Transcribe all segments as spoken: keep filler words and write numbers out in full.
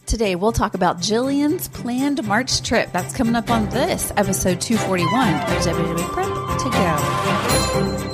Today, we'll talk about Jillian's planned March trip. That's coming up on this episode two forty-one of W W Prep to Go.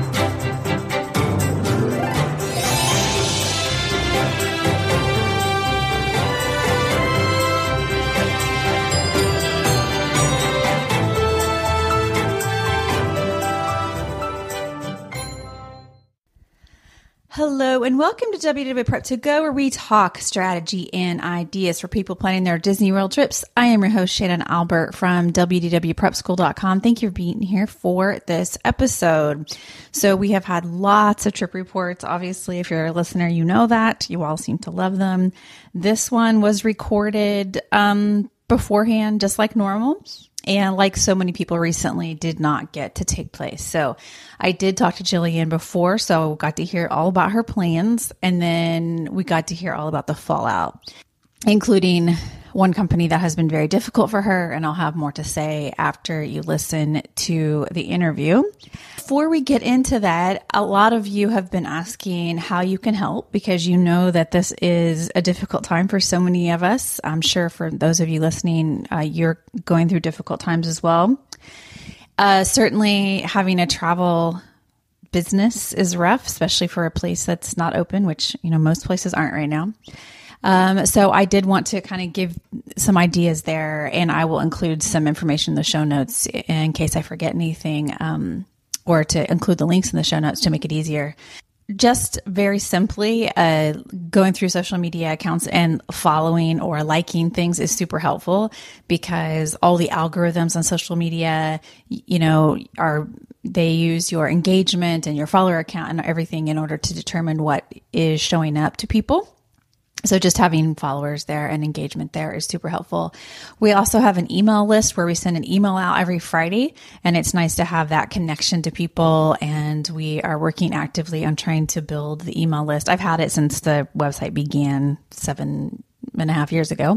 Hello and welcome to W W Prep to Go, where we talk strategy and ideas for people planning their Disney World trips. I am your host, Shannon Albert from W D W prep school dot com. Thank you for being here for this episode. So we have had lots of trip reports. Obviously, if you're a listener, you know that. You all seem to love them. This one was recorded um, beforehand, just like normal. And like so many people recently, did not get to take place. So I did talk to Jillian before, so got to hear all about her plans. And then we got to hear all about the fallout, including one company that has been very difficult for her. And I'll have more to say after you listen to the interview. Before we get into that, a lot of you have been asking how you can help because you know that this is a difficult time for so many of us. I'm sure for those of you listening, uh, you're going through difficult times as well. Uh, certainly having a travel business is rough, especially for a place that's not open, which, you know, most places aren't right now. Um, so I did want to kind of give some ideas there, and I will include some information in the show notes in case I forget anything, um, or to include the links in the show notes to make it easier. Just very simply, uh, going through social media accounts and following or liking things is super helpful because all the algorithms on social media, you know, are, they use your engagement and your follower account and everything in order to determine what is showing up to people. So just having followers there and engagement there is super helpful. We also have an email list where we send an email out every Friday, and it's nice to have that connection to people. And we are working actively on trying to build the email list. I've had it since the website began seven and a half years ago,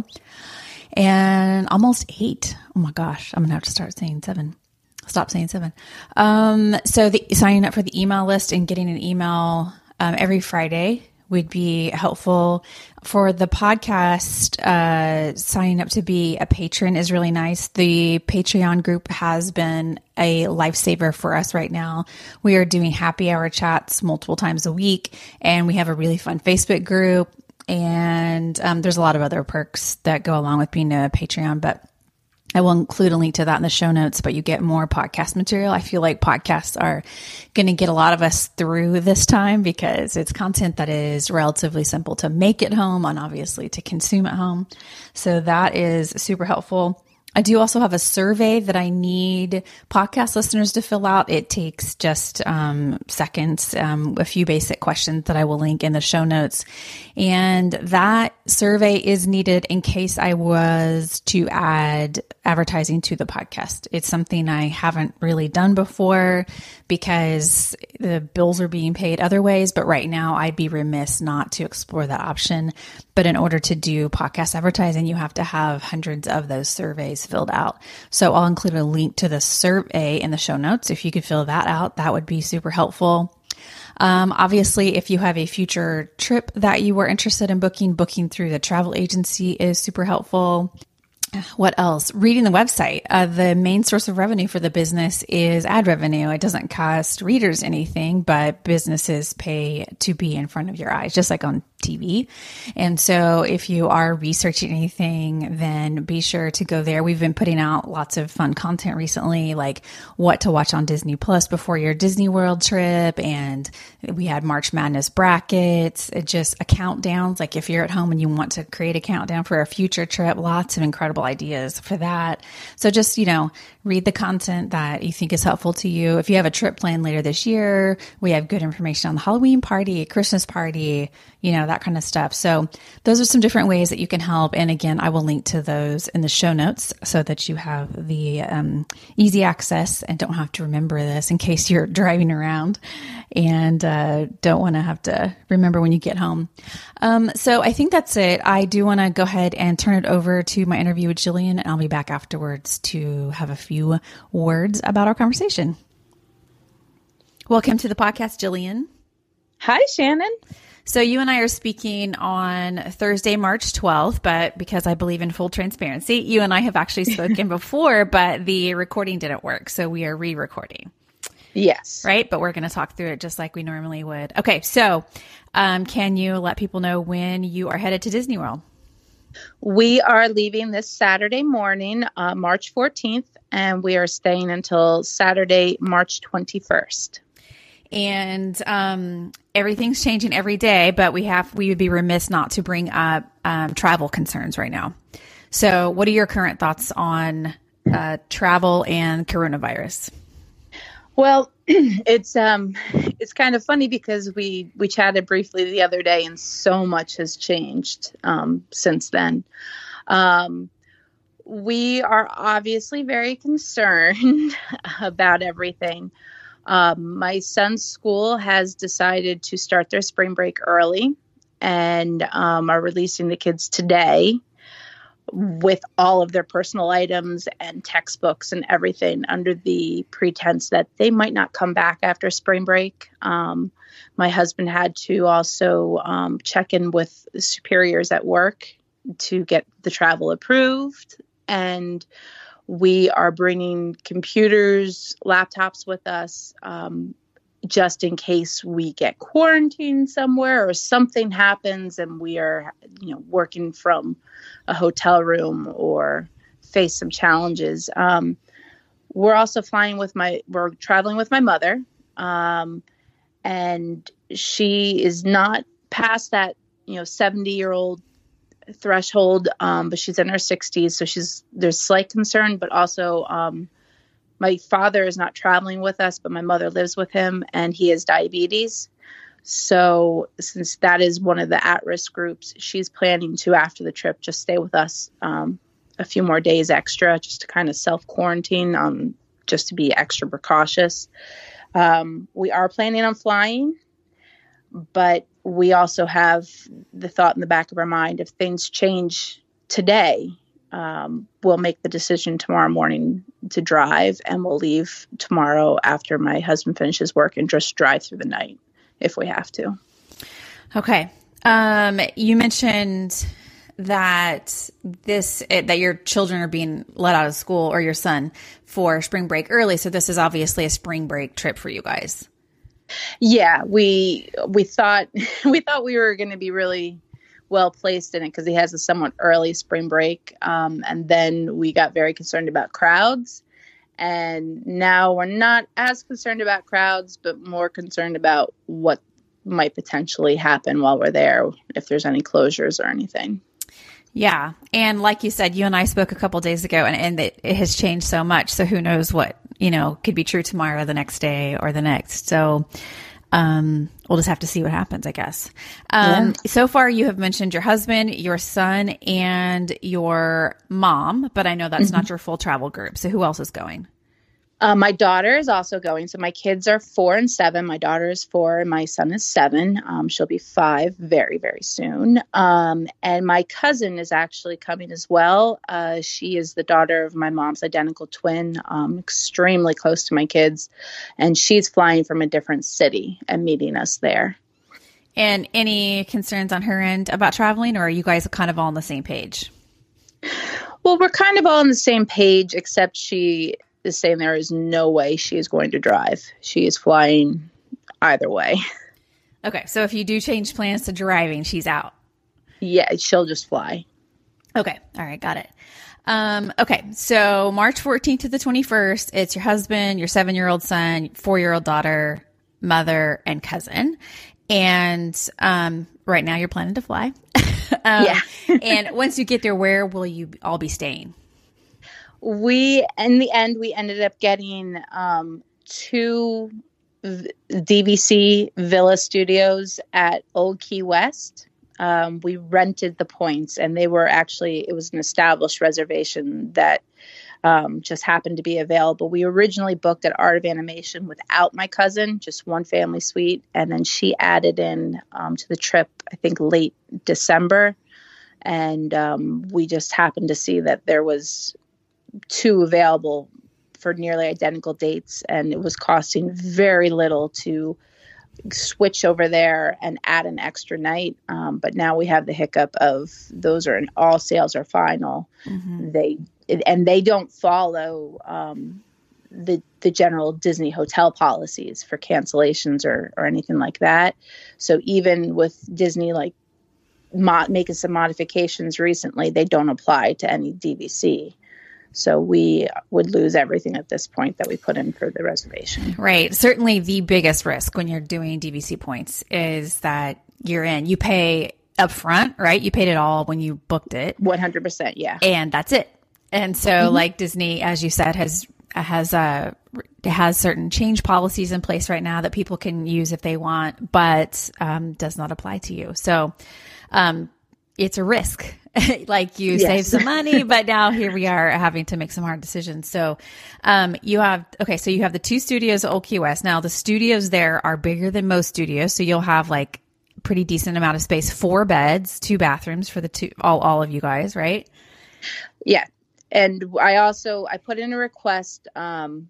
and almost eight. Oh my gosh, I'm gonna have to start saying seven. Stop saying seven. Um, so the signing up for the email list and getting an email um, every Friday would be helpful. For the podcast, uh, signing up to be a patron is really nice. The Patreon group has been a lifesaver for us right now. We are doing happy hour chats multiple times a week, and we have a really fun Facebook group. And um, there's a lot of other perks that go along with being a Patreon, but I will include a link to that in the show notes, but you get more podcast material. I feel like podcasts are going to get a lot of us through this time because it's content that is relatively simple to make at home and obviously to consume at home. So that is super helpful. I do also have a survey that I need podcast listeners to fill out. It takes just um, seconds, um, a few basic questions that I will link in the show notes. And that survey is needed in case I was to add advertising to the podcast. It's something I haven't really done before because the bills are being paid other ways. But right now I'd be remiss not to explore that option. But in order to do podcast advertising, you have to have hundreds of those surveys filled out. So I'll include a link to the survey in the show notes. If you could fill that out, that would be super helpful. Um, obviously, if you have a future trip that you were interested in booking, booking through the travel agency is super helpful. What else? Reading the website. Uh, the main source of revenue for the business is ad revenue. It doesn't cost readers anything, but businesses pay to be in front of your eyes, just like on T V. And so if you are researching anything, then be sure to go there. We've been putting out lots of fun content recently, like what to watch on Disney Plus before your Disney World trip. And we had March Madness brackets, it just a countdowns. Like if you're at home and you want to create a countdown for a future trip, lots of incredible ideas for that. So just, you know, read the content that you think is helpful to you. If you have a trip planned later this year, we have good information on the Halloween party, Christmas party, you know, that kind of stuff. So those are some different ways that you can help. And again, I will link to those in the show notes so that you have the um, easy access and don't have to remember this in case you're driving around and uh, don't want to have to remember when you get home. Um, so I think that's it. I do want to go ahead and turn it over to my interview with Jillian, and I'll be back afterwards to have a few words about our conversation. Welcome to the podcast, Jillian. Hi, Shannon. So you and I are speaking on Thursday, March twelfth, but because I believe in full transparency, you and I have actually spoken before, but the recording didn't work. So we are re-recording. Yes. Right? But we're going to talk through it just like we normally would. Okay. So um, can you let people know when you are headed to Disney World? We are leaving this Saturday morning, uh, March fourteenth, and we are staying until Saturday, March twenty-first. And um, everything's changing every day, but we have we would be remiss not to bring up um, travel concerns right now. So what are your current thoughts on uh, travel and coronavirus? Well, it's um, it's kind of funny because we, we chatted briefly the other day, and so much has changed um, since then. Um, we are obviously very concerned about everything. Um, my son's school has decided to start their spring break early and um, are releasing the kids today with all of their personal items and textbooks and everything under the pretense that they might not come back after spring break. Um, my husband had to also um, check in with superiors at work to get the travel approved. And we are bringing computers, laptops with us, um, just in case we get quarantined somewhere or something happens and we are, you know, working from a hotel room or face some challenges. Um, we're also flying with my, we're traveling with my mother. Um, and she is not past that, you know, seventy year old threshold. Um, but she's in her sixties. So she's, there's slight concern, but also, um, my father is not traveling with us, but my mother lives with him and he has diabetes. So since that is one of the at-risk groups, she's planning to, after the trip, just stay with us um, a few more days extra, just to kind of self-quarantine, um, just to be extra precautious. Um, we are planning on flying, but we also have the thought in the back of our mind, if things change today, Um, we'll make the decision tomorrow morning to drive, and we'll leave tomorrow after my husband finishes work and just drive through the night if we have to. Okay. Um, you mentioned that this, that your children are being let out of school, or your son, for spring break early. So this is obviously a spring break trip for you guys. Yeah, we, we thought, we thought we were going to be really well placed in it because he has a somewhat early spring break. Um, and then we got very concerned about crowds. And now we're not as concerned about crowds, but more concerned about what might potentially happen while we're there, if there's any closures or anything. Yeah. And like you said, you and I spoke a couple days ago, and, and it, it has changed so much. So who knows what, you know, could be true tomorrow, the next day, or the next. So Um, we'll just have to see what happens, I guess. Um, yeah. So far you have mentioned your husband, your son, and your mom, but I know that's mm-hmm. not your full travel group. So who else is going? Uh, my daughter is also going. So my kids are four and seven. My daughter is four and my son is seven. Um, she'll be five very, very soon. Um, and my cousin is actually coming as well. Uh, she is the daughter of my mom's identical twin, um, extremely close to my kids. And she's flying from a different city and meeting us there. And any concerns on her end about traveling, or are you guys kind of all on the same page? Well, we're kind of all on the same page, except she is saying there is no way she is going to drive. She is flying either way. Okay. So if you do change plans to driving, she's out. Yeah, she'll just fly. Okay. All right. Got it. Um, okay. So March fourteenth to the twenty-first, it's your husband, your seven-year-old son, four-year-old daughter, mother, and cousin. And um, right now you're planning to fly. um, yeah. And once you get there, where will you all be staying? We, in the end, we ended up getting um, two D V C Villa Studios at Old Key West. Um, we rented the points, and they were actually, it was an established reservation that um, just happened to be available. We originally booked at Art of Animation without my cousin, just one family suite. And then she added in um, to the trip, I think late December. And um, we just happened to see that there was two available for nearly identical dates. And it was costing very little to switch over there and add an extra night. Um, but now we have the hiccup of those are all sales are final. Mm-hmm. They and they don't follow um, the the general Disney hotel policies for cancellations or or anything like that. So even with Disney like mo- making some modifications recently, they don't apply to any D V C. So we would lose everything at this point that we put in for the reservation. Right. Certainly the biggest risk when you're doing D V C points is that you're in. You pay up front, right? You paid it all when you booked it. one hundred percent, yeah. And that's it. And so mm-hmm. like Disney, as you said, has has uh, has certain change policies in place right now that people can use if they want, but um, does not apply to you. So um, it's a risk. Like you yes. save some money, but now here we are having to make some hard decisions. So, um, you have, okay, so you have the two studios at Old Key West. Now the studios there are bigger than most studios. So you'll have like pretty decent amount of space, four beds, two bathrooms for the two, all, all of you guys, right? Yeah. And I also, I put in a request, um,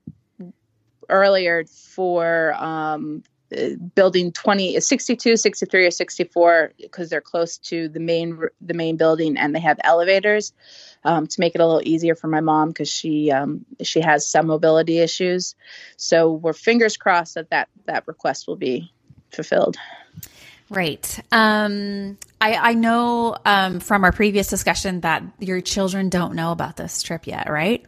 earlier for, um, building twenty, sixty-two, sixty-three, or sixty-four, because they're close to the main the main building and they have elevators, um, to make it a little easier for my mom because she um, she has some mobility issues. So we're fingers crossed that that, that request will be fulfilled. Right. Um, I, I know um, from our previous discussion that your children don't know about this trip yet, right?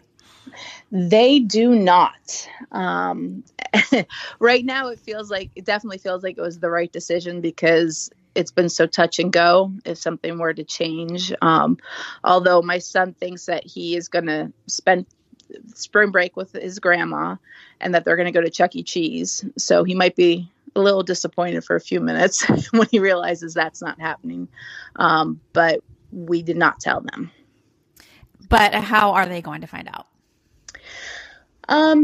They do not. Um, right now, it feels like it definitely feels like it was the right decision because it's been so touch and go if something were to change. Um, although my son thinks that he is going to spend spring break with his grandma and that they're going to go to Chuck E. Cheese. So he might be a little disappointed for a few minutes when he realizes that's not happening. Um, but we did not tell them. But how are they going to find out? Um,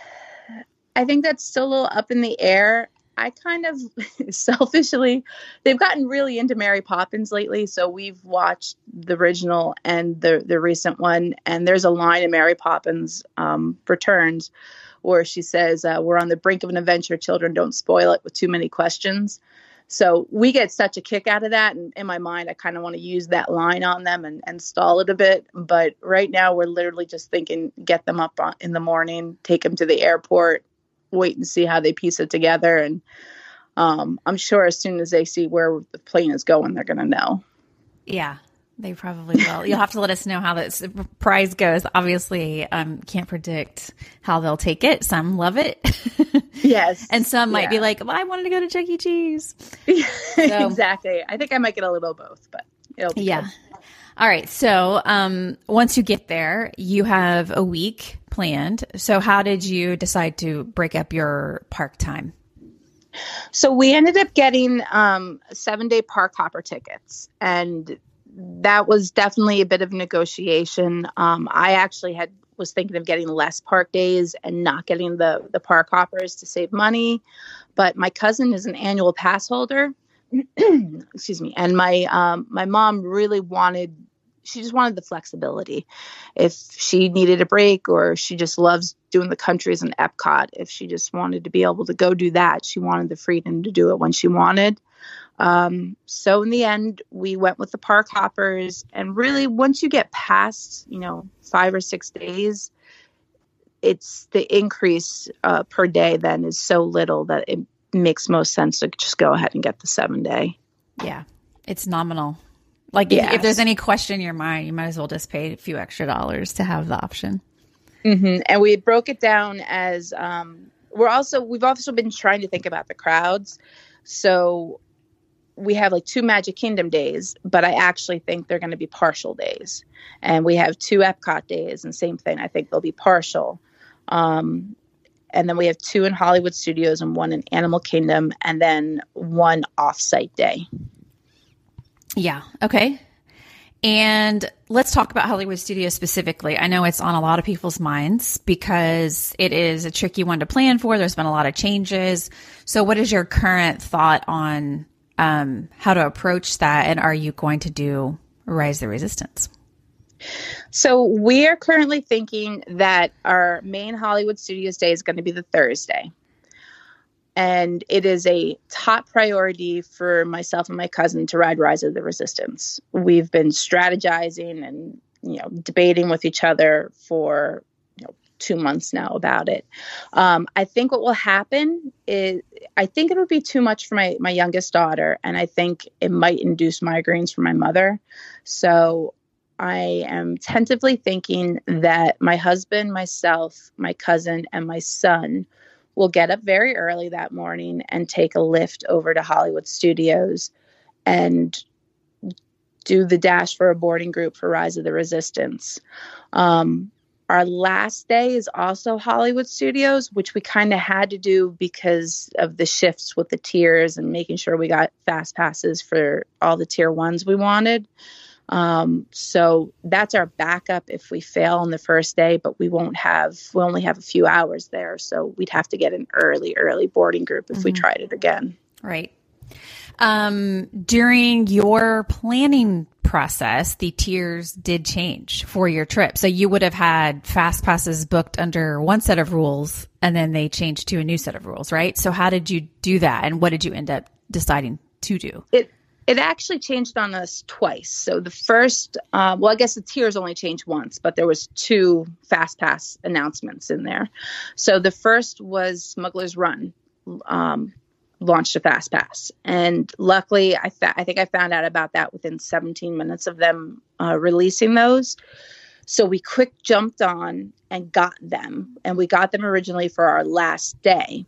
I think that's still a little up in the air. I kind of selfishly, they've gotten really into Mary Poppins lately. So we've watched the original and the, the recent one. And there's a line in Mary Poppins um, Returns where she says, uh, we're on the brink of an adventure. Children, don't spoil it with too many questions. So we get such a kick out of that. And in my mind, I kind of want to use that line on them and, and stall it a bit. But right now, we're literally just thinking, get them up on, in the morning, take them to the airport, wait and see how they piece it together. And um, I'm sure as soon as they see where the plane is going, they're going to know. Yeah, they probably will. You'll have to let us know how this prize goes. Obviously, um, can't predict how they'll take it. Some love it. Yes. And some might yeah. be like, well, I wanted to go to Chuck E. Cheese. So, exactly. I think I might get a little both, but it'll be yeah. good. All right. So um, once you get there, you have a week planned. So how did you decide to break up your park time? So we ended up getting um, seven-day park hopper tickets, and that was definitely a bit of a negotiation. Um, I actually had was thinking of getting less park days and not getting the, the park hoppers to save money. But my cousin is an annual pass holder. Excuse me. And my um, my mom really wanted, she just wanted the flexibility. If she needed a break or she just loves doing the countries in Epcot, if she just wanted to be able to go do that, she wanted the freedom to do it when she wanted. Um, so in the end, we went with the park hoppers, and really once you get past, you know, five or six days, it's the increase uh, per day then is so little that it makes most sense to just go ahead and get the seven day. Yeah. It's nominal. Like if, yes. if there's any question in your mind, you might as well just pay a few extra dollars to have the option. Mm-hmm. And we broke it down as, um, we're also, we've also been trying to think about the crowds. So we have like two Magic Kingdom days, but I actually think they're going to be partial days. And we have two Epcot days, and same thing. I think they'll be partial. Um, and then we have two in Hollywood Studios and one in Animal Kingdom, and then one off-site day. Yeah. Okay. And let's talk about Hollywood Studios specifically. I know it's on a lot of people's minds because it is a tricky one to plan for. There's been a lot of changes. So what is your current thought on um, how to approach that? And are you going to do Rise the Resistance? So we are currently thinking that our main Hollywood Studios day is going to be the Thursday. and it is a top priority for myself and my cousin to ride Rise of the Resistance. We've been strategizing and, you know, debating with each other for, you know, two months now about it. Um, I think what will happen is, I think it would be too much for my, my youngest daughter, and I think it might induce migraines for my mother. So I am tentatively thinking that my husband, myself, my cousin, and my son will get up very early that morning and take a lift over to Hollywood Studios and do the dash for a boarding group for Rise of the Resistance. Um, our last day is also Hollywood Studios, which we kind of had to do because of the shifts with the tiers and making sure we got fast passes for all the tier ones we wanted. Um, so that's our backup if we fail on the first day, but we won't have, we only have a few hours there. So we'd have to get an early, early boarding group if mm-hmm. we tried it again. Right. Um, during your planning process, the tiers did change for your trip. So you would have had fast passes booked under one set of rules, and then they changed to a new set of rules, right? So how did you do that? And what did you end up deciding to do? It, It actually changed on us twice. So the first, uh, well, I guess the tiers only changed once, but there was two Fast Pass announcements in there. So the first was Smuggler's Run um, launched a Fast Pass. And luckily, I, fa- I think I found out about that within seventeen minutes of them uh, releasing those. So we quick jumped on and got them. And we got them originally for our last day.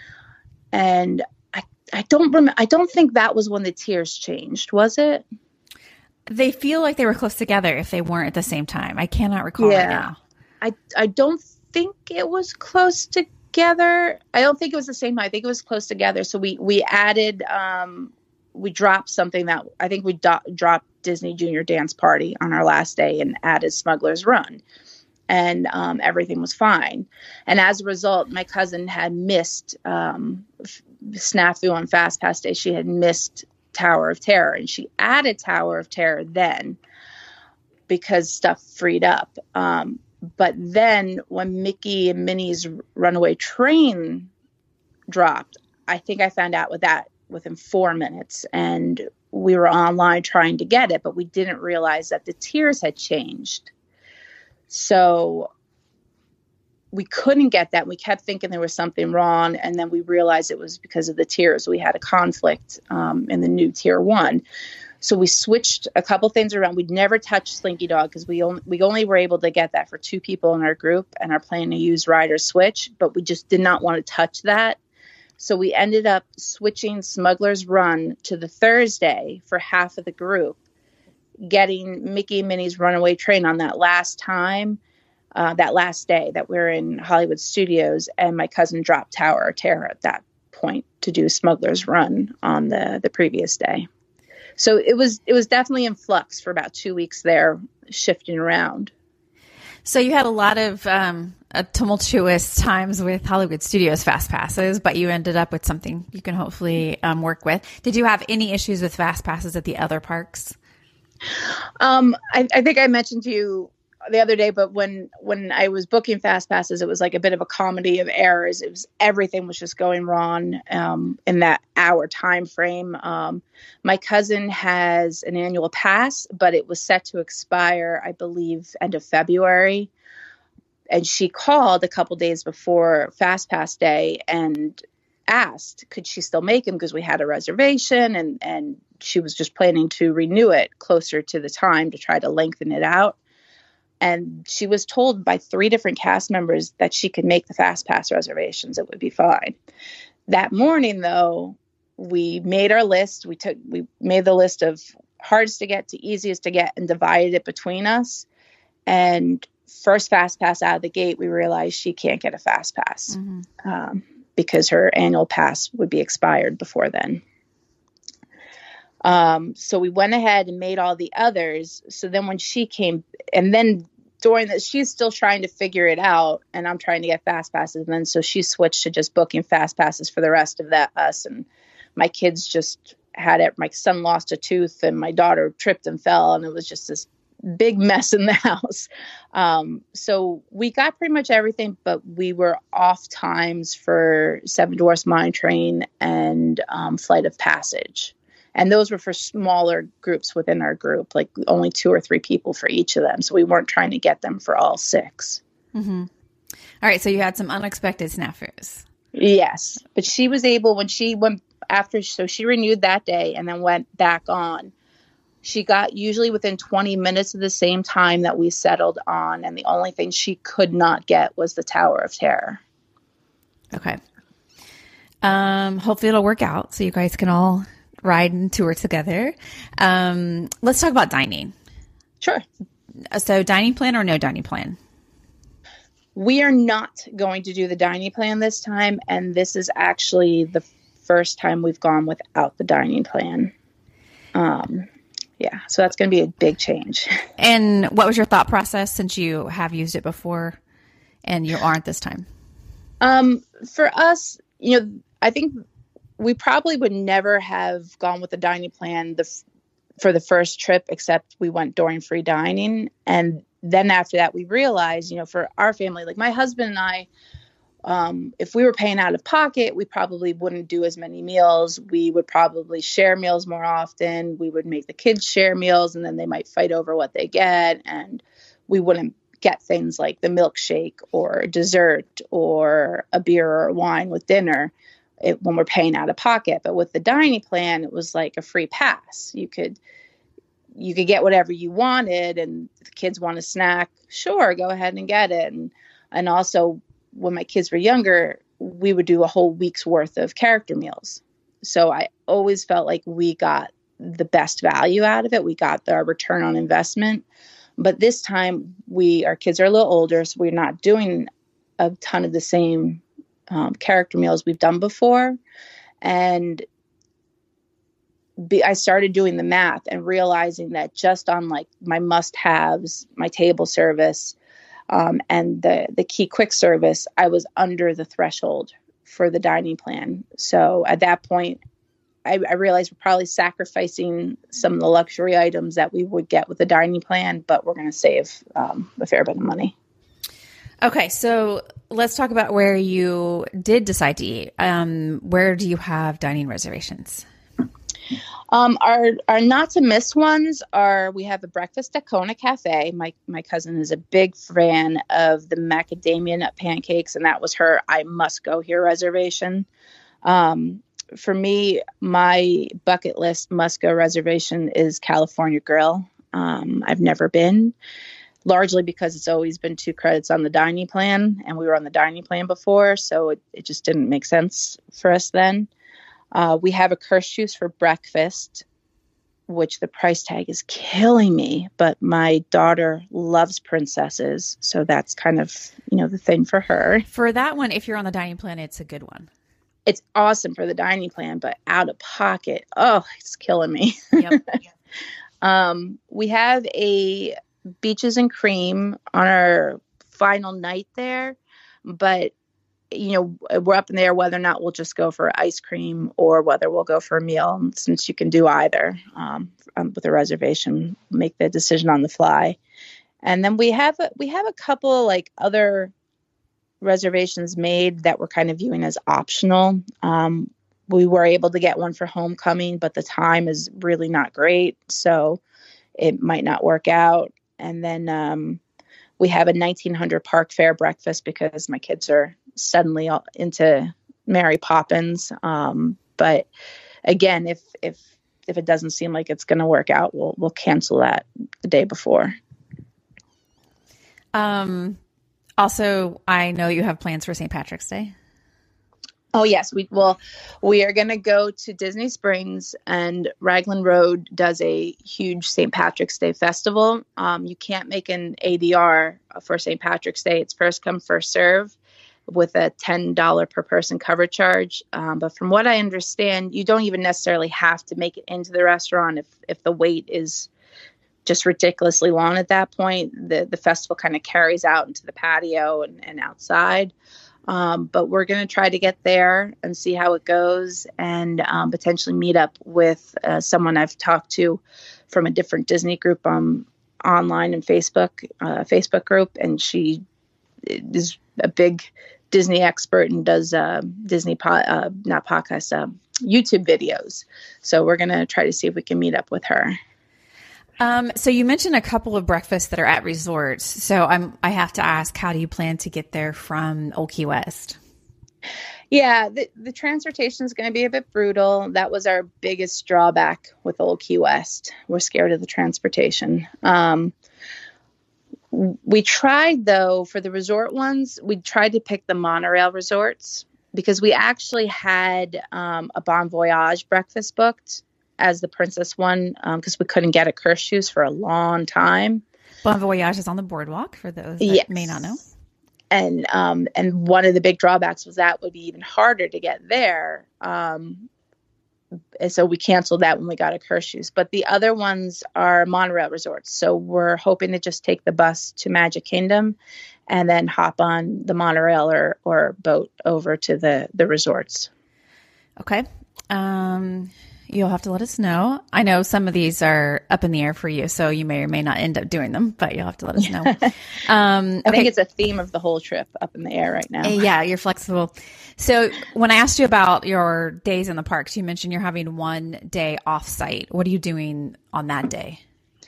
And I don't remember. I don't think that was when the tiers changed, was it? They feel like they were close together if they weren't at the same time. I cannot recall yeah. right now. I I don't think it was close together. I don't think it was the same. I think it was close together. So we we added, um, we dropped something that I think we do- dropped Disney Junior Dance Party on our last day and added Smuggler's Run. And um, everything was fine. And as a result, my cousin had missed um, f- snafu on Fast Pass Day. She had missed Tower of Terror, and she added Tower of Terror then because stuff freed up. Um, but then when Mickey and Minnie's Runaway Train dropped, I think I found out with that within four minutes, and we were online trying to get it, but we didn't realize that the tiers had changed. So we couldn't get that. We kept thinking there was something wrong. And then we realized it was because of the tiers. We had a conflict um, in the new tier one. So we switched a couple things around. We'd never touched Slinky Dog because we only, we only were able to get that for two people in our group and are planning to use Ride or Switch, but we just did not want to touch that. So we ended up switching Smuggler's Run to the Thursday for half of the group, getting Mickey and Minnie's Runaway Train on that last time, uh, that last day that we were in Hollywood Studios, and my cousin dropped Tower of Terror at that point to do Smuggler's Run on the, the previous day. So it was it was definitely in flux for about two weeks there, shifting around. So you had a lot of um, uh, tumultuous times with Hollywood Studios Fast Passes, but you ended up with something you can hopefully um, work with. Did you have any issues with Fast Passes at the other parks? Um, I, I think I mentioned to you the other day, but when, when I was booking Fast Passes, it was like a bit of a comedy of errors. It was, everything was just going wrong, um, in that hour time frame. Um, my cousin has an annual pass, but it was set to expire, I believe, end of February. And she called a couple days before Fast Pass Day and asked, could she still make him? Because we had a reservation, and, and she was just planning to renew it closer to the time to try to lengthen it out. And she was told by three different cast members that she could make the Fast Pass reservations. It would be fine. That morning, though, we made our list. We took, we made the list of hardest to get to easiest to get and divided it between us. And first Fast Pass out of the gate, we realized she can't get a Fast Pass, mm-hmm. um, because her annual pass would be expired before then. Um, so we went ahead and made all the others. So then when she came, and then during this, she's still trying to figure it out, and I'm trying to get Fast Passes. And then so she switched to just booking Fast Passes for the rest of that us. And my kids just had it. My son lost a tooth, and my daughter tripped and fell, and it was just this big mess in the house. Um, so we got pretty much everything, but we were off times for Seven Dwarfs Mine Train and um, Flight of Passage. And those were for smaller groups within our group, like only two or three people for each of them. So we weren't trying to get them for all six. Mm-hmm. All right. So you had some unexpected snafus. Yes. But she was able, when she went after, so she renewed that day and then went back on. She got usually within twenty minutes of the same time that we settled on. And the only thing she could not get was the Tower of Terror. Okay. Um, hopefully it'll work out so you guys can all ride and tour together. Um, let's talk about dining. Sure. So dining plan or no dining plan? We are not going to do the dining plan this time. And this is actually the first time we've gone without the dining plan. Um, yeah. So that's going to be a big change. And what was your thought process since you have used it before and you aren't this time? Um, for us, you know, I think we probably would never have gone with the dining plan the, for the first trip, except we went Dorian-free dining. And then after that, we realized, you know, for our family, like my husband and I, um, if we were paying out of pocket, we probably wouldn't do as many meals. We would probably share meals more often. We would make the kids share meals, and then they might fight over what they get. And we wouldn't get things like the milkshake or dessert or a beer or a wine with dinner. It, when we're paying out of pocket. But with the dining plan, it was like a free pass. You could, you could get whatever you wanted, and if the kids want a snack, sure, go ahead and get it. And, and also when my kids were younger, we would do a whole week's worth of character meals. So I always felt like we got the best value out of it. We got the return on investment. But this time we, our kids are a little older, so we're not doing a ton of the same Um, character meals we've done before. And be, I started doing the math and realizing that just on like my must-haves, my table service, um, and the, the key quick service, I was under the threshold for the dining plan. So at that point, I, I realized we're probably sacrificing some of the luxury items that we would get with the dining plan, but we're going to save um, a fair bit of money. Okay, so let's talk about where you did decide to eat. Um, where do you have dining reservations? Um, our our not to miss ones are, we have a breakfast at Kona Cafe. My my cousin is a big fan of the macadamia nut pancakes, and that was her I must go here reservation. Um, for me, my bucket list must go reservation is California Grill. Um, I've never been. Largely because it's always been two credits on the dining plan, and we were on the dining plan before, so it, it just didn't make sense for us then. Uh, we have a Kirsch juice for breakfast, which the price tag is killing me, but my daughter loves princesses, so that's kind of, you know, the thing for her. For that one, if you're on the dining plan, it's a good one. It's awesome for the dining plan, but out of pocket, oh, it's killing me. Yep. um, we have a Beaches and Cream on our final night there, but you know, we're up in there whether or not we'll just go for ice cream or whether we'll go for a meal. And since you can do either um, um, with a reservation, make the decision on the fly. And then we have a, we have a couple like other reservations made that we're kind of viewing as optional. Um, we were able to get one for homecoming, but the time is really not great, so it might not work out. And then um, we have a nineteen hundred Park Fair breakfast because my kids are suddenly all into Mary Poppins. Um, but again, if if if it doesn't seem like it's going to work out, we'll we'll cancel that the day before. Um. Also, I know you have plans for Saint Patrick's Day. Oh, yes. We well, we are going to go to Disney Springs, and Raglan Road does a huge Saint Patrick's Day festival. Um, you can't make an A D R for Saint Patrick's Day. It's first come, first serve with a ten dollars per person cover charge. Um, but from what I understand, you don't even necessarily have to make it into the restaurant if, if the wait is just ridiculously long at that point. The, the festival kind of carries out into the patio and, and outside. Um, but we're going to try to get there and see how it goes, and um, potentially meet up with uh, someone I've talked to from a different Disney group I'm, online and Facebook, uh, Facebook group, and she is a big Disney expert and does uh, Disney, po- uh, not podcast, uh, YouTube videos. So we're going to try to see if we can meet up with her. Um, so you mentioned a couple of breakfasts that are at resorts. So I'm, I have to ask, how do you plan to get there from Old Key West? Yeah, the, the transportation is going to be a bit brutal. That was our biggest drawback with Old Key West. We're scared of the transportation. Um, we tried, though, for the resort ones, we tried to pick the monorail resorts because we actually had um, a Bon Voyage breakfast booked as the Princess one because um, we couldn't get a Kershaws for a long time. Bon Voyage is on the boardwalk for those that yes. may not know. And um, and one of the big drawbacks was that would be even harder to get there. Um, and so we canceled that when we got a Kershaws. But the other ones are monorail resorts. So we're hoping to just take the bus to Magic Kingdom and then hop on the monorail or, or boat over to the, the resorts. Okay. Um, you'll have to let us know. I know some of these are up in the air for you, so you may or may not end up doing them, but you'll have to let us know. Um, I okay. think it's a theme of the whole trip, up in the air right now. Yeah, you're flexible. So when I asked you about your days in the parks, you mentioned you're having one day off site. What are you doing on that day?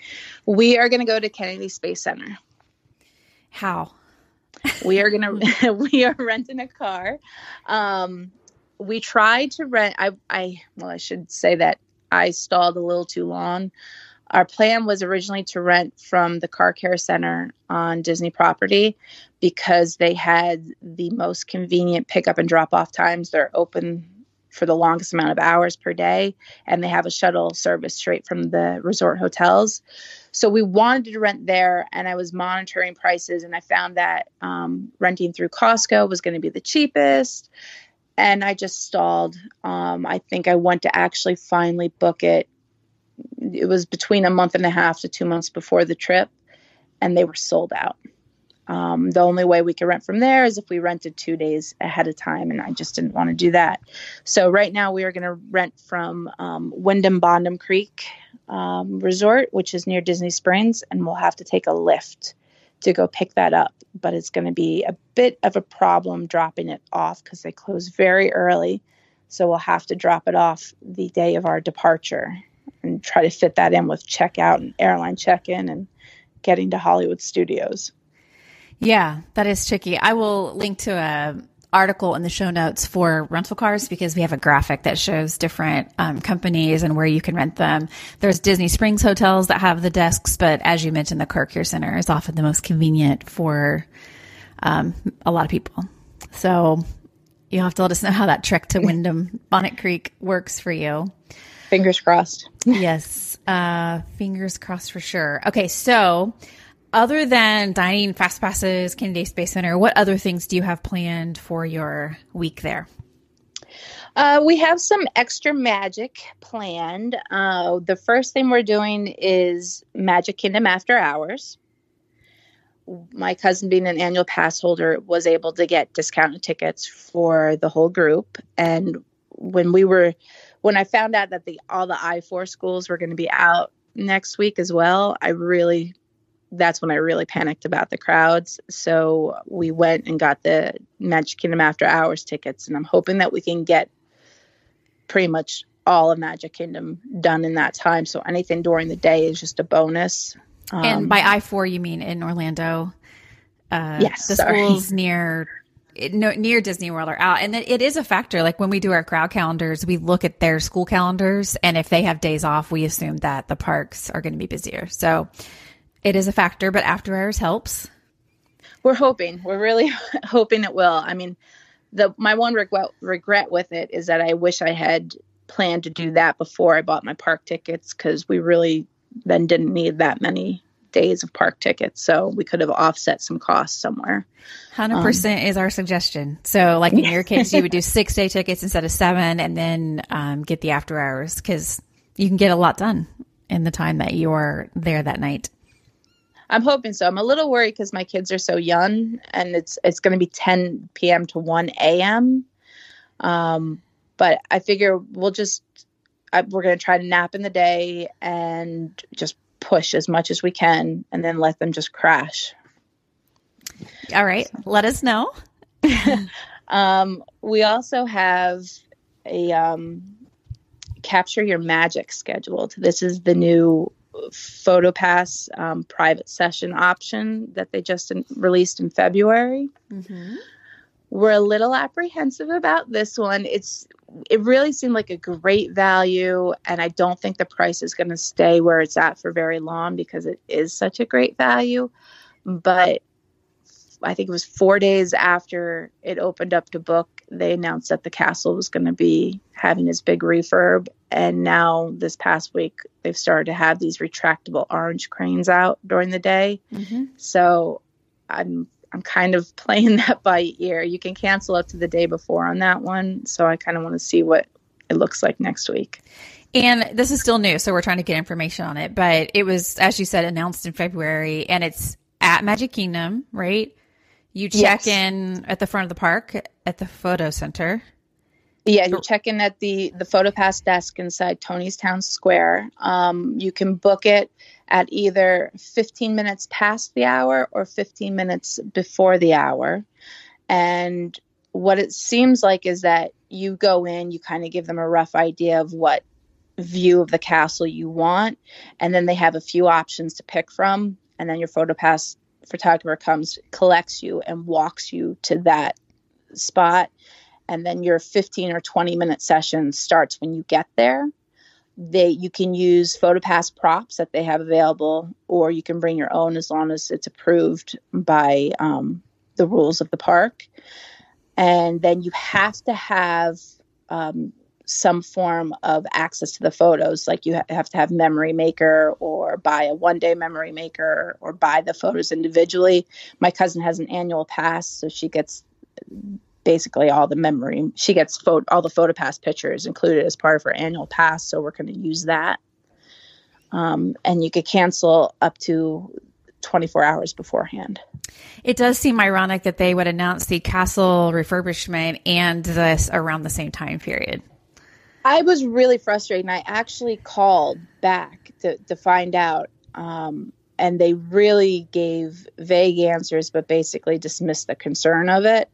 We are going to go to Kennedy Space Center. How? We are going to, we are renting a car. Um, We tried to rent, I, I, well, I should say that I stalled a little too long. Our plan was originally to rent from the Car Care Center on Disney property because they had the most convenient pickup and drop off times. They're open for the longest amount of hours per day, and they have a shuttle service straight from the resort hotels. So we wanted to rent there, and I was monitoring prices, and I found that um, renting through Costco was going to be the cheapest. And I just stalled. Um, I think I went to actually finally book it. It was between a month and a half to two months before the trip, and they were sold out. Um, the only way we could rent from there is if we rented two days ahead of time, and I just didn't want to do that. So right now we are going to rent from um, Wyndham Bondham Creek um, Resort, which is near Disney Springs, and we'll have to take a lift to go pick that up. But it's going to be a bit of a problem dropping it off because they close very early. So we'll have to drop it off the day of our departure and try to fit that in with checkout and airline check-in and getting to Hollywood Studios. Yeah, that is tricky. I will link to a article in the show notes for rental cars because we have a graphic that shows different um, companies and where you can rent them. There's Disney Springs hotels that have the desks, but as you mentioned, the Car Care Center is often the most convenient for um, a lot of people. So you'll have to let us know how that trek to Wyndham Bonnet Creek works for you. Fingers crossed. Yes. Uh, fingers crossed for sure. Okay. So other than dining, fast passes, Kennedy Space Center, what other things do you have planned for your week there? Uh, we have some extra magic planned. Uh, the first thing we're doing is Magic Kingdom After Hours. My cousin, being an annual pass holder, was able to get discounted tickets for the whole group. And when we were, when I found out that the all the I four schools were going to be out next week as well, I really, that's when I really panicked about the crowds. So we went and got the Magic Kingdom After Hours tickets, and I'm hoping that we can get pretty much all of Magic Kingdom done in that time. So anything during the day is just a bonus. Um, and by I four, you mean in Orlando? Uh, yes, the sorry. schools near no, near Disney World are out, and it is a factor. Like when we do our crowd calendars, we look at their school calendars, and if they have days off, we assume that the parks are going to be busier. So it is a factor, but after hours helps. We're hoping. We're really hoping it will. I mean, the my one regret regret with it is that I wish I had planned to do that before I bought my park tickets, because we really then didn't need that many days of park tickets. So we could have offset some costs somewhere. one hundred percent um, is our suggestion. So like in your case, you would do six day tickets instead of seven, and then um, get the after hours, because you can get a lot done in the time that you're there that night. I'm hoping so. I'm a little worried because my kids are so young, and it's it's going to be ten p.m. to one a.m. Um, but I figure we'll just, I, we're going to try to nap in the day and just push as much as we can and then let them just crash. All right. Let us know. um, we also have a um, Capture Your Magic scheduled. This is the new PhotoPass um, private session option that they just in- released in February. Mm-hmm. We're a little apprehensive about this one. It's it really seemed like a great value, and I don't think the price is going to stay where it's at for very long because it is such a great value. But I think it was four days after it opened up to book, they announced that the castle was going to be having this big refurb. And now this past week, they've started to have these retractable orange cranes out during the day. Mm-hmm. So I'm I'm kind of playing that by ear. You can cancel up to the day before on that one. So I kind of want to see what it looks like next week. And this is still new, so we're trying to get information on it. But it was, as you said, announced in February, and it's at Magic Kingdom, right? You check yes. in at the front of the park at the photo center. Yeah, you check in at the, the PhotoPass desk inside Tony's Town Square. Um, you can book it at either fifteen minutes past the hour or fifteen minutes before the hour. And what it seems like is that you go in, you kind of give them a rough idea of what view of the castle you want. And then they have a few options to pick from. And then your PhotoPass photographer comes, collects you, and walks you to that spot. And then your fifteen or twenty minute session starts when you get there. They you can use PhotoPass props that they have available, or you can bring your own as long as it's approved by um, the rules of the park. And then you have to have um, some form of access to the photos. Like you ha- have to have Memory Maker, or buy a one-day Memory Maker, or buy the photos individually. My cousin has an annual pass, so she gets basically all the memory. She gets photo, all the PhotoPass pictures included as part of her annual pass. So we're going to use that. Um, and you could cancel up to twenty-four hours beforehand. It does seem ironic that they would announce the castle refurbishment and this around the same time period. I was really frustrated, and I actually called back to, to find out. Um, and they really gave vague answers, but basically dismissed the concern of it.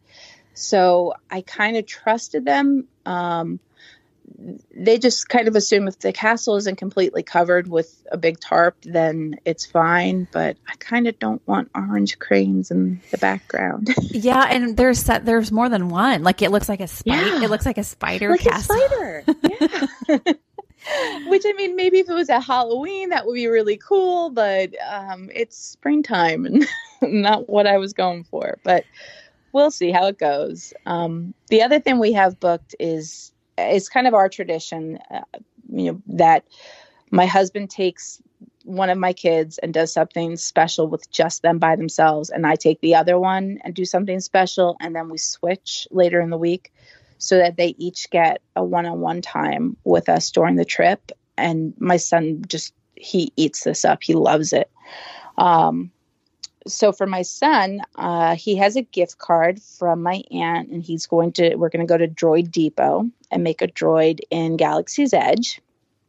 So I kind of trusted them. Um, they just kind of assume if the castle isn't completely covered with a big tarp, then it's fine. But I kind of don't want orange cranes in the background. Yeah, and there's there's more than one. Like it looks like a spider. Yeah. It looks like a spider like castle. a spider. Yeah. Which, I mean, maybe if it was at Halloween, that would be really cool. But um, it's springtime and not what I was going for. But we'll see how it goes. Um, the other thing we have booked is is kind of our tradition, uh, you know, that my husband takes one of my kids and does something special with just them by themselves, and I take the other one and do something special, and then we switch later in the week so that they each get a one-on-one time with us during the trip. And my son just, he eats this up. He loves it. Um, So for my son, uh, he has a gift card from my aunt, and he's going to, we're going to go to Droid Depot and make a droid in Galaxy's Edge.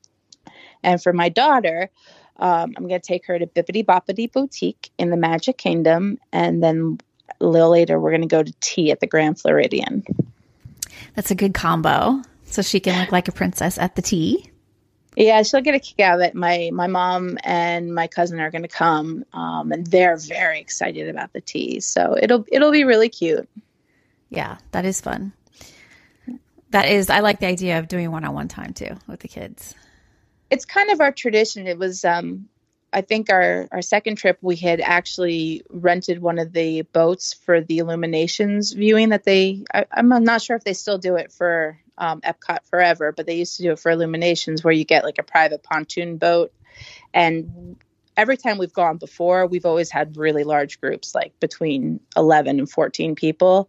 And for my daughter, um, I'm going to take her to Bippity Boppity Boutique in the Magic Kingdom. And then a little later, we're going to go to tea at the Grand Floridian. That's a good combo. So she can look like a princess at the tea. Yeah, she'll get a kick out of it. My my mom and my cousin are going to come, um, and they're very excited about the tea. So it'll it'll be really cute. Yeah, that is fun. That is, I like the idea of doing one-on-one time too with the kids. It's kind of our tradition. It was, um, I think our our second trip, we had actually rented one of the boats for the Illuminations viewing that they. I, I'm not sure if they still do it for Um, Epcot Forever, but they used to do it for Illuminations, where you get like a private pontoon boat. And every time we've gone before, we've always had really large groups, like between eleven and fourteen people.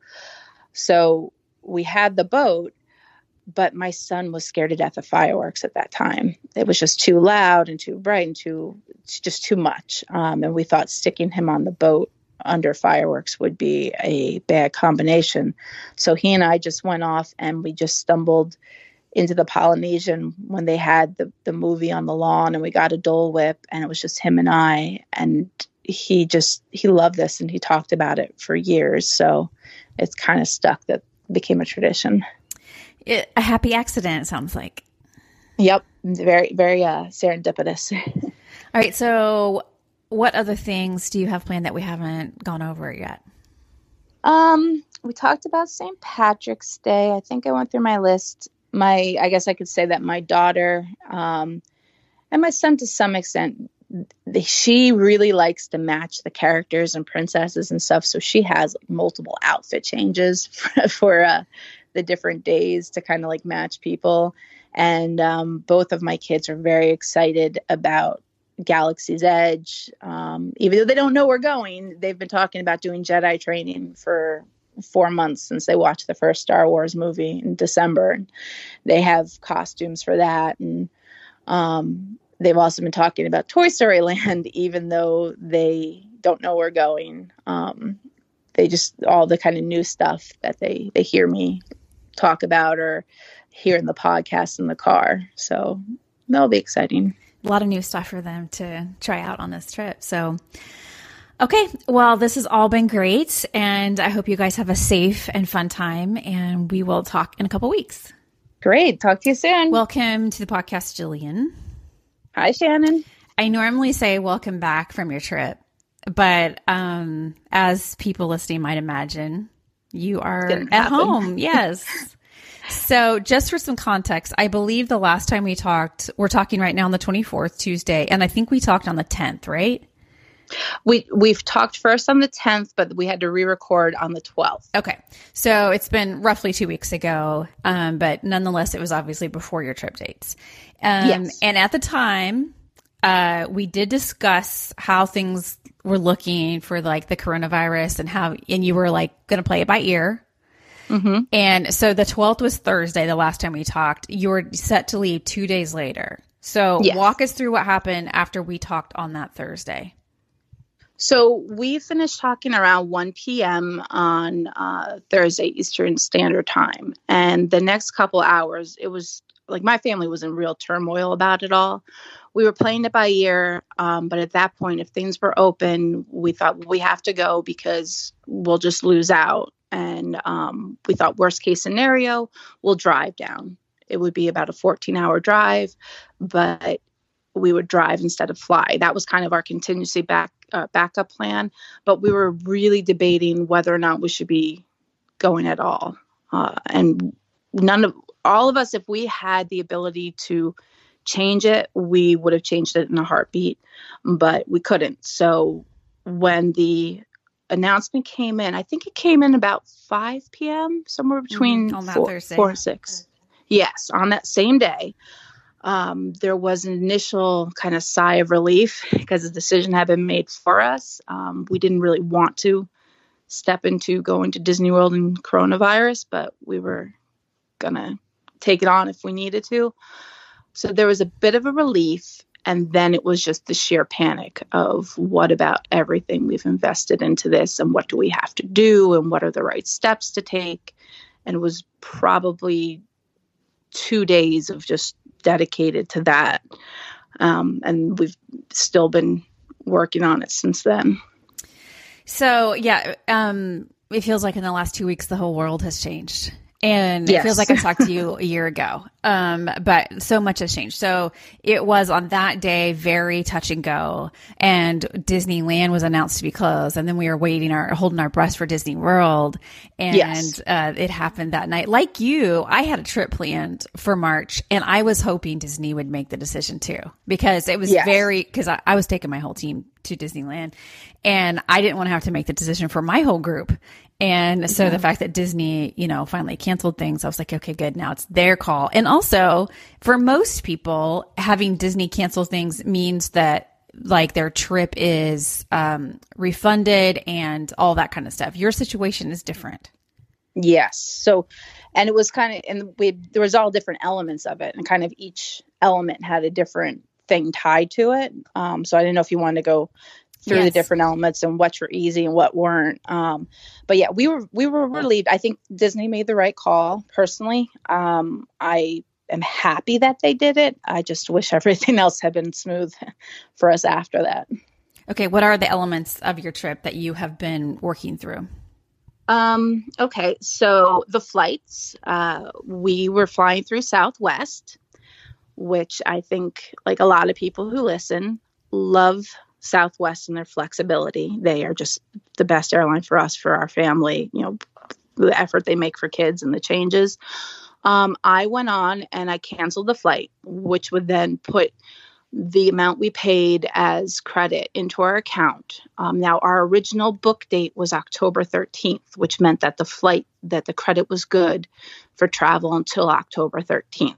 So we had the boat, but my son was scared to death of fireworks at that time. It was just too loud and too bright and too, just too much. Um, and we thought sticking him on the boat under fireworks would be a bad combination. So he and I just went off and we just stumbled into the Polynesian when they had the, the movie on the lawn, and we got a Dole Whip, and it was just him and I, and he just, he loved this, and he talked about it for years. So it's kind of stuck, that became a tradition. It, a happy accident, it sounds like. Yep. Very, very uh, serendipitous. All right. So what other things do you have planned that we haven't gone over yet? Um, we talked about Saint Patrick's Day. I think I went through my list. My, I guess I could say that my daughter, um, and my son to some extent, they, she really likes to match the characters and princesses and stuff. So she has like, multiple outfit changes for, for uh, the different days to kind of like match people. And um, both of my kids are very excited about Galaxy's Edge. Um, even though they don't know we're going, they've been talking about doing Jedi training for four months since they watched the first Star Wars movie in December. And they have costumes for that. And um, they've also been talking about Toy Story Land, even though they don't know we're going. Um, they just, all the kind of new stuff that they, they hear me talk about or hear in the podcast in the car. So that'll be exciting. A lot of new stuff for them to try out on this trip. So, okay. Well, this has all been great. And I hope you guys have a safe and fun time. And we will talk in a couple weeks. Great. Talk to you soon. Welcome to the podcast, Jillian. Hi, Shannon. I normally say welcome back from your trip. But um, as people listening might imagine, you are at happen. home. Yes. So just for some context, I believe the last time we talked, we're talking right now on the twenty-fourth, Tuesday, and I think we talked on the tenth, right? We, we've talked first on the tenth, but we had to re-record on the twelfth. Okay. So it's been roughly two weeks ago, um, but nonetheless, it was obviously before your trip dates. Um, yes. And at the time, uh, we did discuss how things were looking for like the coronavirus and how, and you were like going to play it by ear. Mm-hmm. And so the twelfth was Thursday, the last time we talked. You were set to leave two days later. So yes. Walk us through what happened after we talked on that Thursday. So we finished talking around one p.m. on uh, Thursday Eastern Standard Time. And the next couple hours, it was like my family was in real turmoil about it all. We were playing it by ear. Um, but at that point, if things were open, we thought, well, we have to go because we'll just lose out. And um, we thought worst case scenario, we'll drive down. It would be about a fourteen hour drive, but we would drive instead of fly. That was kind of our contingency back uh, backup plan. But we were really debating whether or not we should be going at all. Uh, and none of all of us, if we had the ability to change it, we would have changed it in a heartbeat, but we couldn't. So when the announcement came in, I think it came in about five p.m., somewhere between mm-hmm. on that four, Thursday. four and six. Yes, on that same day. Um, there was an initial kind of sigh of relief because the decision had been made for us. Um, we didn't really want to step into going to Disney World and coronavirus, but we were going to take it on if we needed to. So there was a bit of a relief. And then it was just the sheer panic of what about everything we've invested into this and what do we have to do and what are the right steps to take? And it was probably two days of just dedicated to that. Um, and we've still been working on it since then. So, yeah, um, it feels like in the last two weeks, the whole world has changed. And yes. It feels like I talked to you a year ago. Um, but so much has changed. So it was on that day, very touch and go, and Disneyland was announced to be closed. And then we were waiting our, holding our breath for Disney World. And, yes. uh, it happened that night. Like you, I had a trip planned for March and I was hoping Disney would make the decision too, because it was yes. very, cause I, I was taking my whole team to Disneyland and I didn't want to have to make the decision for my whole group. And so yeah. the fact that Disney, you know, finally canceled things, I was like, okay, good. Now it's their call. And also for most people, having Disney cancel things means that like their trip is um, refunded and all that kind of stuff. Your situation is different. Yes. So, and it was kind of, and we, there was all different elements of it and kind of each element had a different thing tied to it. Um, so I didn't know if you wanted to go through yes. the different elements and what were easy and what weren't. Um, but yeah, we were, we were relieved. I think Disney made the right call personally. Um, I am happy that they did it. I just wish everything else had been smooth for us after that. Okay. What are the elements of your trip that you have been working through? Um, okay. So the flights, uh, we were flying through Southwest, which I think, like a lot of people who listen, love Southwest and their flexibility. They are just the best airline for us, for our family, you know, the effort they make for kids and the changes. Um, I went on and I canceled the flight, which would then put the amount we paid as credit into our account. Um, now, our original book date was October thirteenth, which meant that the flight, that the credit was good for travel until October thirteenth.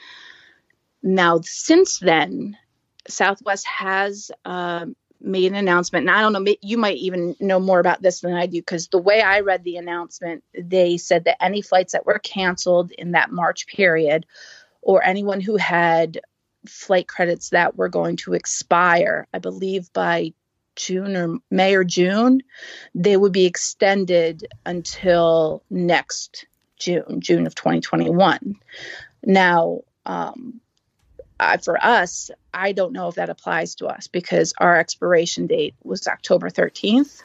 Now, since then, Southwest has uh, made an announcement, and I don't know, you might even know more about this than I do, because the way I read the announcement, they said that any flights that were canceled in that March period, or anyone who had flight credits that were going to expire, I believe by June or May or June, they would be extended until next June, June of twenty twenty-one. Now, um, Uh, for us, I don't know if that applies to us because our expiration date was October thirteenth.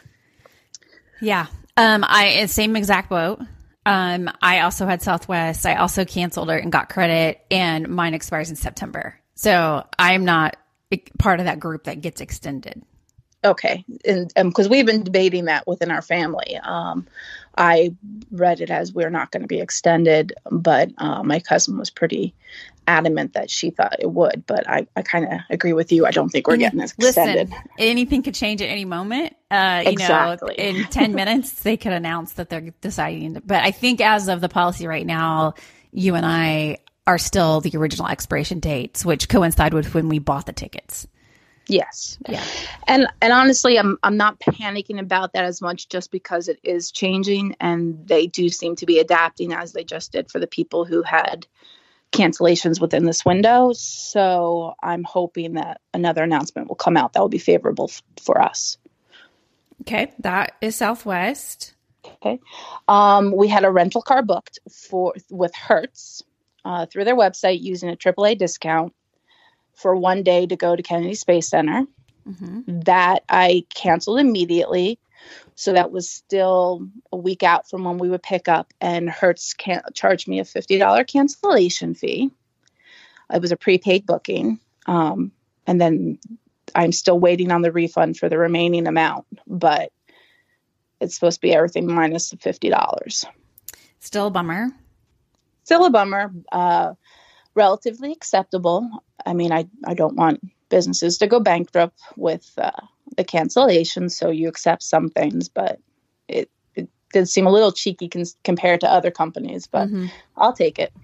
Yeah. Um, I, same exact boat. Um, I also had Southwest. I also canceled it and got credit, and mine expires in September. So I'm not part of that group that gets extended. Okay. And because um, we've been debating that within our family. Um, I read it as we're not going to be extended, but uh, my cousin was pretty adamant that she thought it would. But I, I kind of agree with you. I don't think we're getting extended. Listen, anything could change at any moment. Uh, you exactly. know, in ten minutes, they could announce that they're deciding. To, but I think as of the policy right now, you and I are still the original expiration dates, which coincide with when we bought the tickets. Yes. Yeah. And and honestly, I'm I'm not panicking about that as much, just because it is changing, and they do seem to be adapting, as they just did for the people who had cancellations within this window. So I'm hoping that another announcement will come out that will be favorable f- for us. Okay. That is Southwest. Okay. Um, we had a rental car booked for with Hertz uh, through their website using a triple A discount for one day to go to Kennedy Space Center. Mm-hmm. That I canceled immediately. So that was still a week out from when we would pick up, and Hertz can- charged me a fifty dollars cancellation fee. It was a prepaid booking. Um, and then I'm still waiting on the refund for the remaining amount, but it's supposed to be everything minus the fifty dollars. Still a bummer. Still a bummer. Uh, relatively acceptable. I mean, I, I don't want businesses to go bankrupt with uh, the cancellation, so you accept some things, but it, it did seem a little cheeky cons- compared to other companies, but mm-hmm. I'll take it.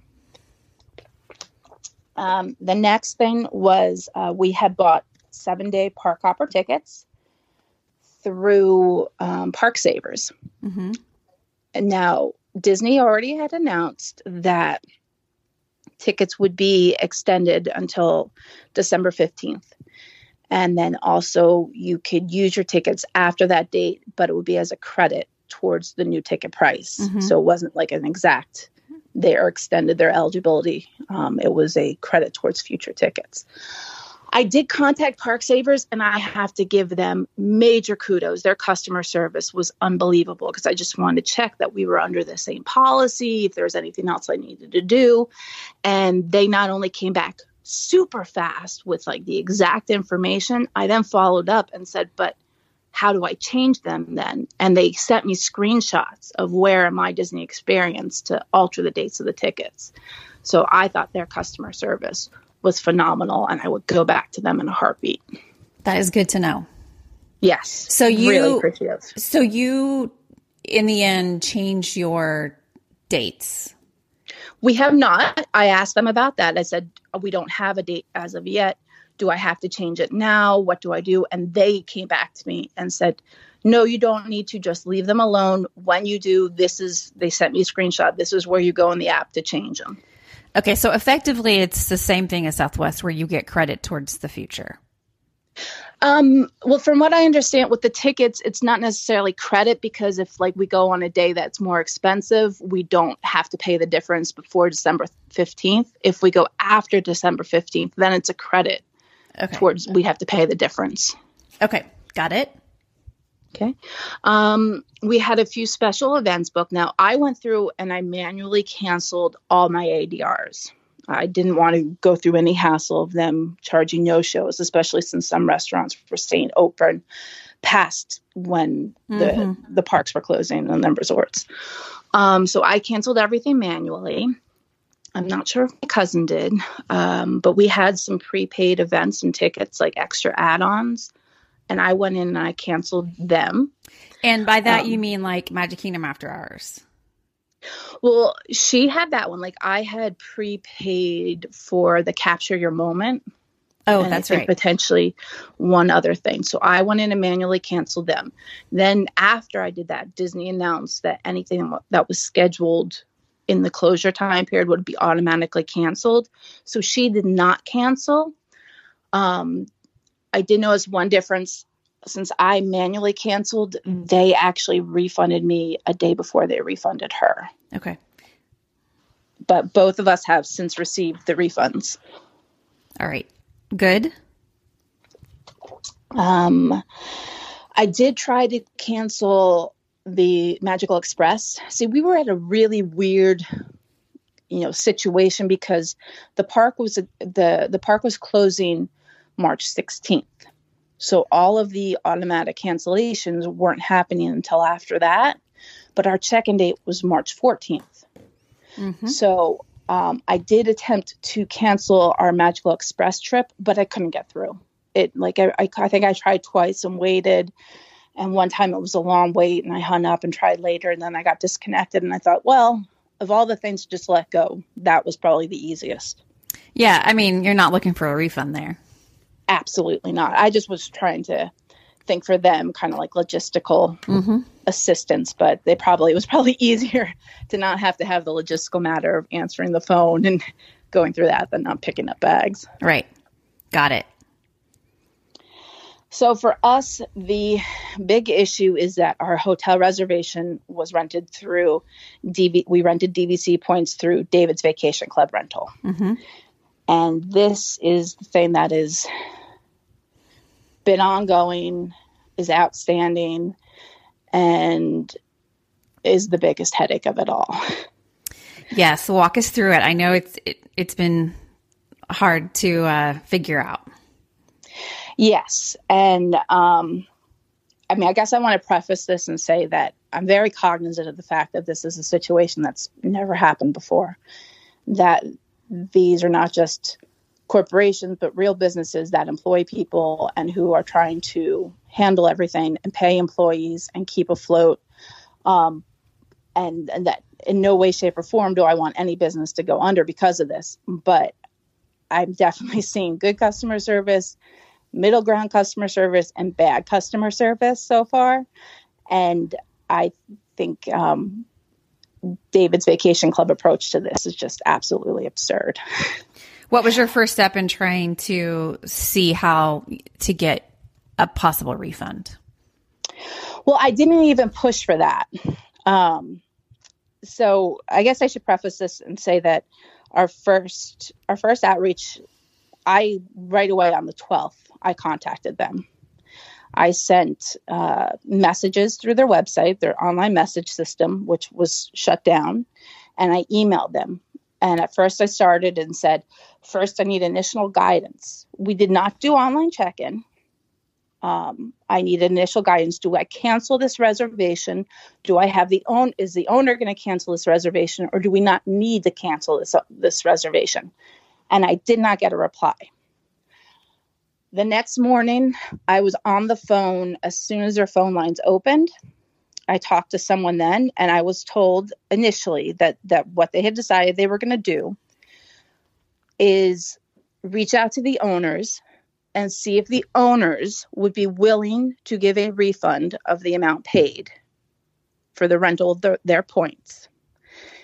Um, the next thing was uh, we had bought seven-day park hopper tickets through um, Park Savers. Mm-hmm. And now, Disney already had announced that tickets would be extended until December fifteenth. And then also you could use your tickets after that date, but it would be as a credit towards the new ticket price. Mm-hmm. So it wasn't like an exact, they are extended their eligibility. Um, it was a credit towards future tickets. I did contact Park Savers, and I have to give them major kudos. Their customer service was unbelievable, because I just wanted to check that we were under the same policy, if there was anything else I needed to do. And they not only came back super fast with like the exact information, I then followed up and said, but how do I change them then? And they sent me screenshots of where in my Disney experience to alter the dates of the tickets. So I thought their customer service was phenomenal, and I would go back to them in a heartbeat. That is good to know. Yes. So you, really appreciative. So you, in the end, changed your dates. We have not. I asked them about that. I said, we don't have a date as of yet. Do I have to change it now? What do I do? And they came back to me and said, no, you don't need to. Just leave them alone. When you do, this is, they sent me a screenshot. This is where you go in the app to change them. Okay, so effectively it's the same thing as Southwest, where you get credit towards the future. Um, well, from what I understand with the tickets, it's not necessarily credit, because if like we go on a day that's more expensive, we don't have to pay the difference before December fifteenth. If we go after December fifteenth, then it's a credit okay. towards we have to pay the difference. Okay. Got it. Okay. Um, we had a few special events booked. Now I went through and I manually canceled all my A D Rs. I didn't want to go through any hassle of them charging no-shows, especially since some restaurants were staying open past when the, mm-hmm. the parks were closing and the resorts. Um, so I canceled everything manually. I'm not sure if my cousin did, um, but we had some prepaid events and tickets, like extra add-ons, and I went in and I canceled them. And by that, um, you mean like Magic Kingdom After Hours? Well, she had that one. Like I had prepaid for the Capture Your Moment. Oh, that's right. Potentially one other thing. So I went in and manually canceled them. Then after I did that, Disney announced that anything that was scheduled in the closure time period would be automatically canceled. So she did not cancel. Um, I did notice one difference. Since I manually canceled, they actually refunded me a day before they refunded her. Okay. But both of us have since received the refunds. All right. Good. Um, I did try to cancel the Magical Express. See, we were at a really weird, you know, situation because the park was the the park was closing March sixteenth. So all of the automatic cancellations weren't happening until after that, but our check-in date was March fourteenth. Mm-hmm. So um, I did attempt to cancel our Magical Express trip, but I couldn't get through it. Like I, I, I think I tried twice and waited, and one time it was a long wait, and I hung up and tried later, and then I got disconnected, and I thought, well, of all the things to just let go, that was probably the easiest. Yeah, I mean, you're not looking for a refund there. Absolutely not. I just was trying to think for them, kind of like logistical mm-hmm. assistance, but they probably it was probably easier to not have to have the logistical matter of answering the phone and going through that than not picking up bags. Right. Got it. So for us, the big issue is that our hotel reservation was rented through D V. We rented D V C points through David's Vacation Club rental. Mm-hmm. And this is the thing that is been ongoing, is outstanding, and is the biggest headache of it all. Yeah, so walk us through it. I know it's it, it's been hard to uh, figure out. Yes, and um, I mean, I guess I want to preface this and say that I'm very cognizant of the fact that this is a situation that's never happened before, that these are not just corporations, but real businesses that employ people and who are trying to handle everything and pay employees and keep afloat. Um, and, and that in no way, shape, or form do I want any business to go under because of this. But I'm definitely seeing good customer service, middle ground customer service, and bad customer service so far. And I think um, David's Vacation Club approach to this is just absolutely absurd. What was your first step in trying to see how to get a possible refund? Well, I didn't even push for that. Um, so I guess I should preface this and say that our first our first outreach, I right away on the twelfth, I contacted them. I sent uh, messages through their website, their online message system, which was shut down, and I emailed them. And at first I started and said, first I need initial guidance. We did not do online check-in. Um, I need initial guidance. Do I cancel this reservation? Do I have the own, is the owner going to cancel this reservation, or do we not need to cancel this, this reservation? And I did not get a reply. The next morning, I was on the phone as soon as their phone lines opened. I talked to someone then, and I was told initially that, that what they had decided they were going to do is reach out to the owners and see if the owners would be willing to give a refund of the amount paid for the rental of the, their points.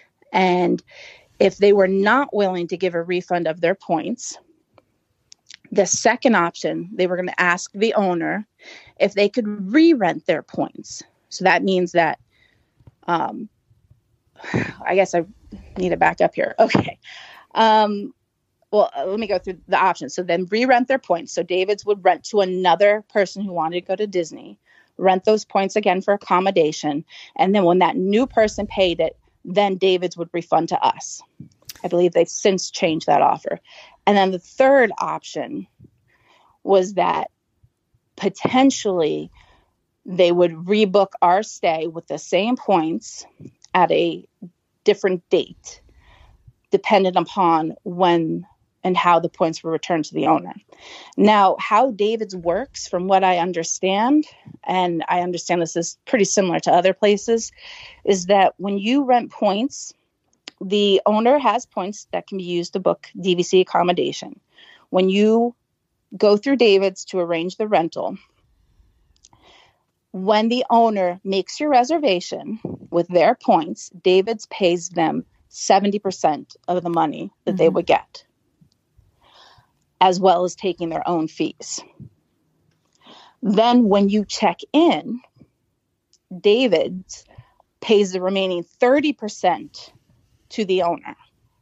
And if they were not willing to give a refund of their points, The second option, they were going to ask the owner if they could re-rent their points. So that means that, um, I guess I need to back up here. Okay. Um, well, uh, let me go through the options. So then re-rent their points. So David's would rent to another person who wanted to go to Disney, rent those points again for accommodation. And then when that new person paid it, then David's would refund to us. I believe they've since changed that offer. And then the third option was that potentially they would rebook our stay with the same points at a different date, dependent upon when and how the points were returned to the owner. Now, how David's works, from what I understand, and I understand this is pretty similar to other places, is that when you rent points, the owner has points that can be used to book D V C accommodation. When you go through David's to arrange the rental, when the owner makes your reservation with their points, David's pays them seventy percent of the money that mm-hmm. they would get, as well as taking their own fees. Then when you check in, David's pays the remaining thirty percent to the owner.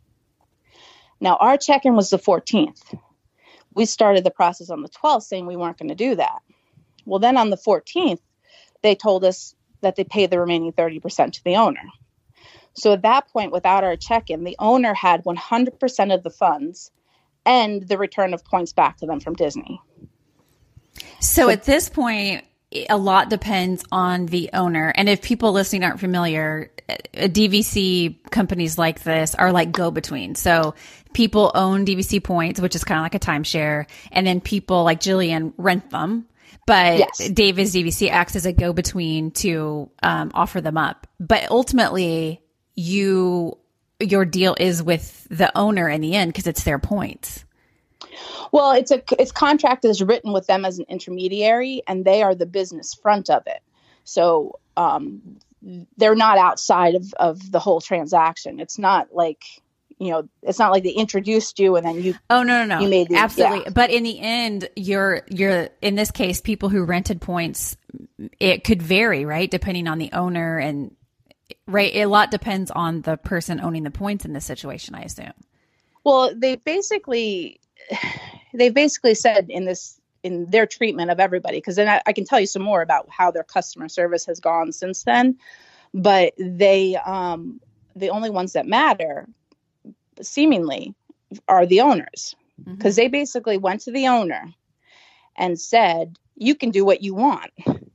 Now, our check-in was the fourteenth. We started the process on the twelfth saying we weren't going to do that. Well, then on the fourteenth, they told us that they paid the remaining thirty percent to the owner. So at that point, without our check-in, the owner had one hundred percent of the funds and the return of points back to them from Disney. So, so at this point, a lot depends on the owner. And if people listening aren't familiar, D V C companies like this are like go-between. So people own D V C points, which is kind of like a timeshare. And then people like Jillian rent them. But yes. David's D V C acts as a go-between to um, offer them up. But ultimately, you your deal is with the owner in the end because it's their points. Well, it's a it's contract is written with them as an intermediary, and they are the business front of it. So um, they're not outside of, of the whole transaction. It's not like, you know, it's not like they introduced you and then you. Oh no, no, no, you made the, absolutely. Yeah. But in the end, you're you're in this case, people who rented points, it could vary, right, depending on the owner and right. A lot depends on the person owning the points in this situation, I assume. Well, they basically. They basically said in this in their treatment of everybody, because then I, I can tell you some more about how their customer service has gone since then. But they um, the only ones that matter, seemingly, are the owners, because mm-hmm. they basically went to the owner and said, "You can do what you want,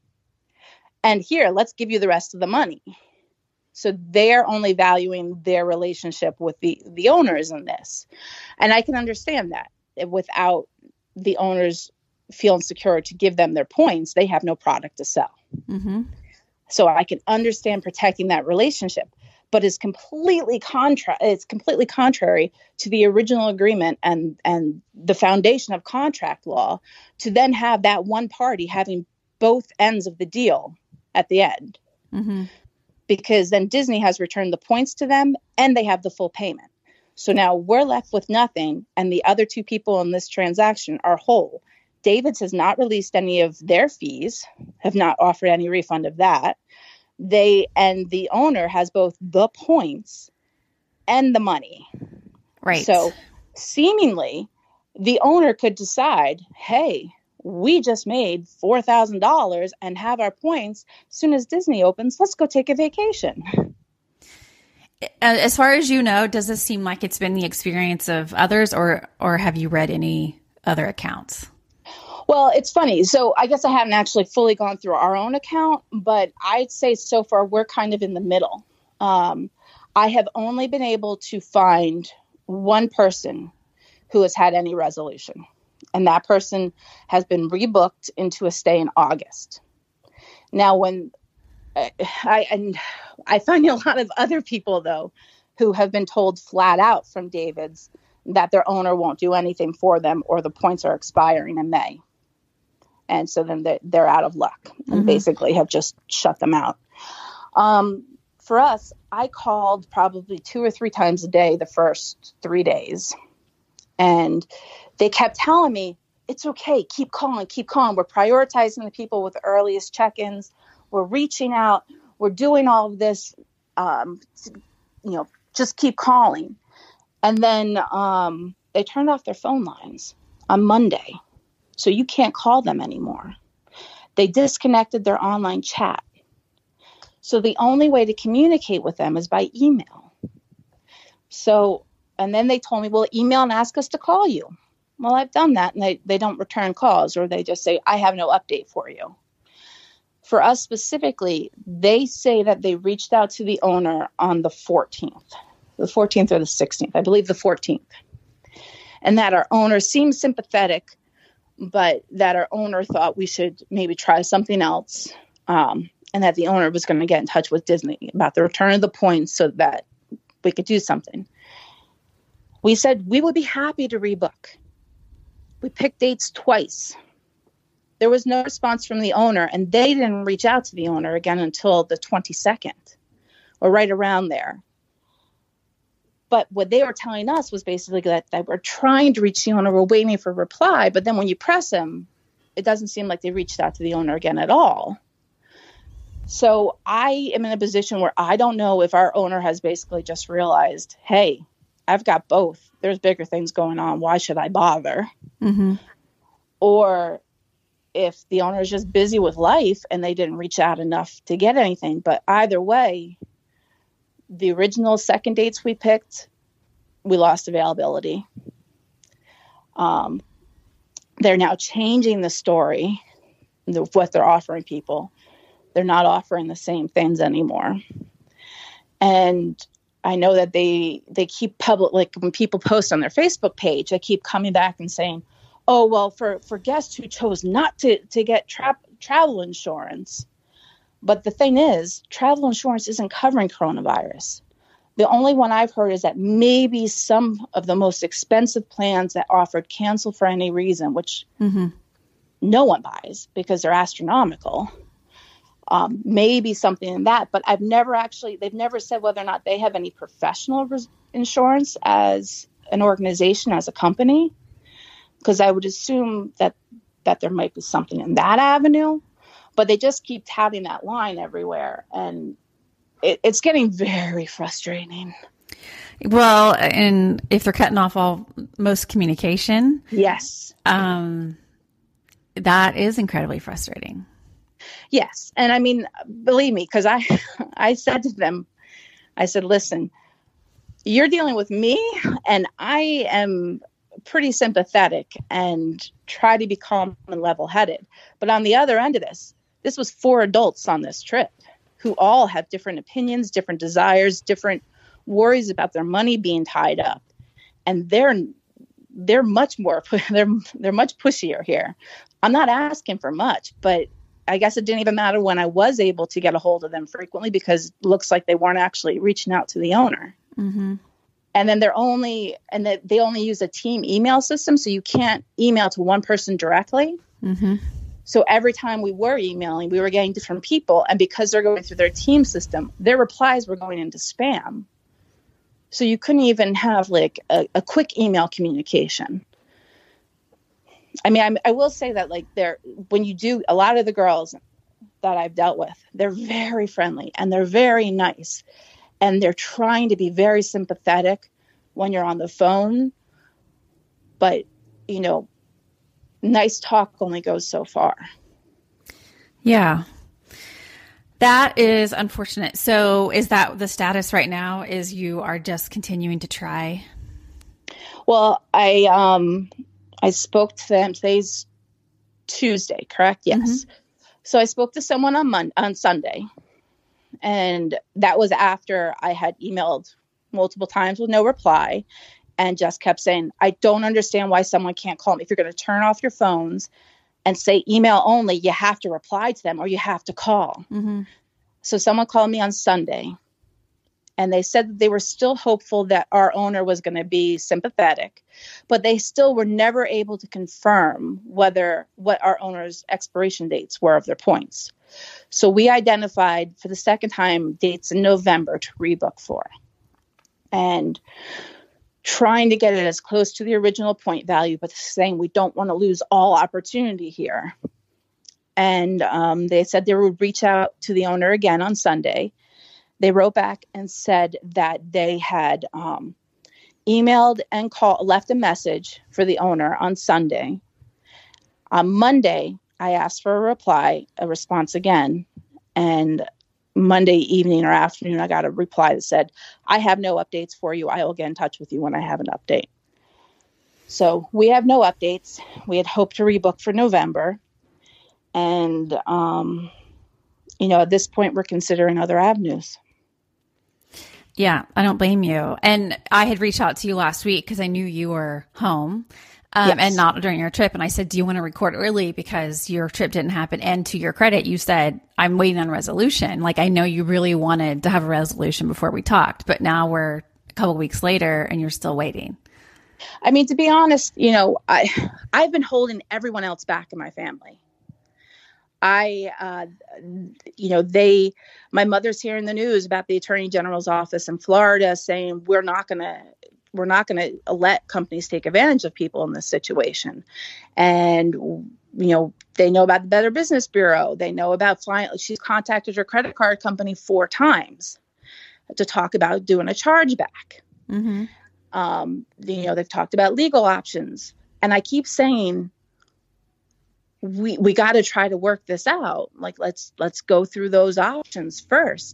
and here, let's give you the rest of the money." So they're only valuing their relationship with the, the owners in this. And I can understand that. Without the owners feeling secure to give them their points, they have no product to sell. Mm-hmm. So I can understand protecting that relationship, but it's completely contra- it's completely contrary to the original agreement and, and the foundation of contract law to then have that one party having both ends of the deal at the end. Mm-hmm. Because then Disney has returned the points to them and they have the full payment. So now we're left with nothing, and the other two people in this transaction are whole. David's has not released any of their fees, have not offered any refund of that. They and the owner has both the points and the money. Right. So seemingly the owner could decide, hey, we just made four thousand dollars and have our points. As soon as Disney opens, let's go take a vacation. As far as you know, does this seem like it's been the experience of others, or or have you read any other accounts? Well, it's funny. So I guess I haven't actually fully gone through our own account, but I'd say so far we're kind of in the middle. Um, I have only been able to find one person who has had any resolution, and that person has been rebooked into a stay in August. Now, when I and I find a lot of other people, though, who have been told flat out from David's that their owner won't do anything for them or the points are expiring in May. And so then they're, they're out of luck and mm-hmm. basically have just shut them out. Um, for us, I called probably two or three times a day the first three days. And they kept telling me, it's okay. Keep calling, keep calling. We're prioritizing the people with the earliest check-ins. We're reaching out. We're doing all of this. Um, you know, just keep calling. And then um, they turned off their phone lines on Monday. So you can't call them anymore. They disconnected their online chat. So the only way to communicate with them is by email. So, and then they told me, well, email and ask us to call you. Well, I've done that, and they, they don't return calls, or they just say, I have no update for you. For us specifically, they say that they reached out to the owner on the fourteenth, the fourteenth or the sixteenth, I believe the fourteenth, and that our owner seemed sympathetic, but that our owner thought we should maybe try something else, um, and that the owner was going to get in touch with Disney about the return of the points so that we could do something. We said we would be happy to rebook. We picked dates twice. There was no response from the owner, and they didn't reach out to the owner again until the twenty-second, or right around there. But what they were telling us was basically that, that we're trying to reach the owner, we're waiting for a reply, but then when you press them, it doesn't seem like they reached out to the owner again at all. So I am in a position where I don't know if our owner has basically just realized, hey, I've got both. There's bigger things going on. Why should I bother? Mm-hmm. Or if the owner is just busy with life and they didn't reach out enough to get anything. But either way, the original second dates we picked, we lost availability. Um, they're now changing the story, the, what they're offering people. They're not offering the same things anymore. And I know that they they keep public, like when people post on their Facebook page, they keep coming back and saying, oh, well, for, for guests who chose not to, to get tra- travel insurance. But the thing is, travel insurance isn't covering coronavirus. The only one I've heard is that maybe some of the most expensive plans that offered cancel for any reason, which mm-hmm. no one buys because they're astronomical. Um, maybe something in that, but I've never actually, they've never said whether or not they have any professional res- insurance as an organization, as a company, because I would assume that, that there might be something in that avenue, but they just keep touting that line everywhere. And it, it's getting very frustrating. Well, and if they're cutting off all most communication, yes, um, that is incredibly frustrating. Yes. And I mean, believe me, because I, I said to them, I said, listen, you're dealing with me and I am pretty sympathetic and try to be calm and level headed. But on the other end of this, this was four adults on this trip who all have different opinions, different desires, different worries about their money being tied up. And they're, they're much more, they're, they're much pushier here. I'm not asking for much, but I guess it didn't even matter when I was able to get a hold of them frequently because it looks like they weren't actually reaching out to the owner. Mm-hmm. And then they're only, and they, they only use a team email system. So you can't email to one person directly. Mm-hmm. So every time we were emailing, we were getting different people. And because they're going through their team system, their replies were going into spam. So you couldn't even have like a, a quick email communication. I mean, I, I will say that like they're, when you do, a lot of the girls that I've dealt with, they're very friendly and they're very nice and they're trying to be very sympathetic when you're on the phone. But, you know, nice talk only goes so far. Yeah. That is unfortunate. So is that the status right now, is you are just continuing to try? Well, I, um, I spoke to them. Today's Tuesday, correct? Yes. Mm-hmm. So I spoke to someone on Monday, on Sunday, and that was after I had emailed multiple times with no reply, and just kept saying, "I don't understand why someone can't call me. If you're going to turn off your phones and say email only, you have to reply to them or you have to call." Mm-hmm. So someone called me on Sunday. And they said that they were still hopeful that our owner was going to be sympathetic, but they still were never able to confirm whether what our owner's expiration dates were of their points. So we identified for the second time dates in November to rebook for. And trying to get it as close to the original point value, but saying we don't want to lose all opportunity here. And um, they said they would reach out to the owner again on Sunday. They wrote back and said that they had um, emailed and called, left a message for the owner on Sunday. On Monday, I asked for a reply, a response again. And Monday evening or afternoon, I got a reply that said, I have no updates for you. I will get in touch with you when I have an update. So we have no updates. We had hoped to rebook for November. And, um, you know, at this point, we're considering other avenues. Yeah, I don't blame you. And I had reached out to you last week because I knew you were home um, Yes. and not during your trip. And I said, do you want to record early because your trip didn't happen? And to your credit, you said, I'm waiting on resolution. Like, I know you really wanted to have a resolution before we talked, but now we're a couple weeks later and you're still waiting. I mean, to be honest, you know, I, I've been holding everyone else back in my family. I, uh, you know, they, my mother's hearing the news about the Attorney General's office in Florida saying we're not going to, we're not going to let companies take advantage of people in this situation. And, you know, they know about the Better Business Bureau. They know about flying. She's contacted her credit card company four times to talk about doing a chargeback. Mm-hmm. Um, you know, they've talked about legal options. And I keep saying, we we got to try to work this out. Like, let's let's go through those options first.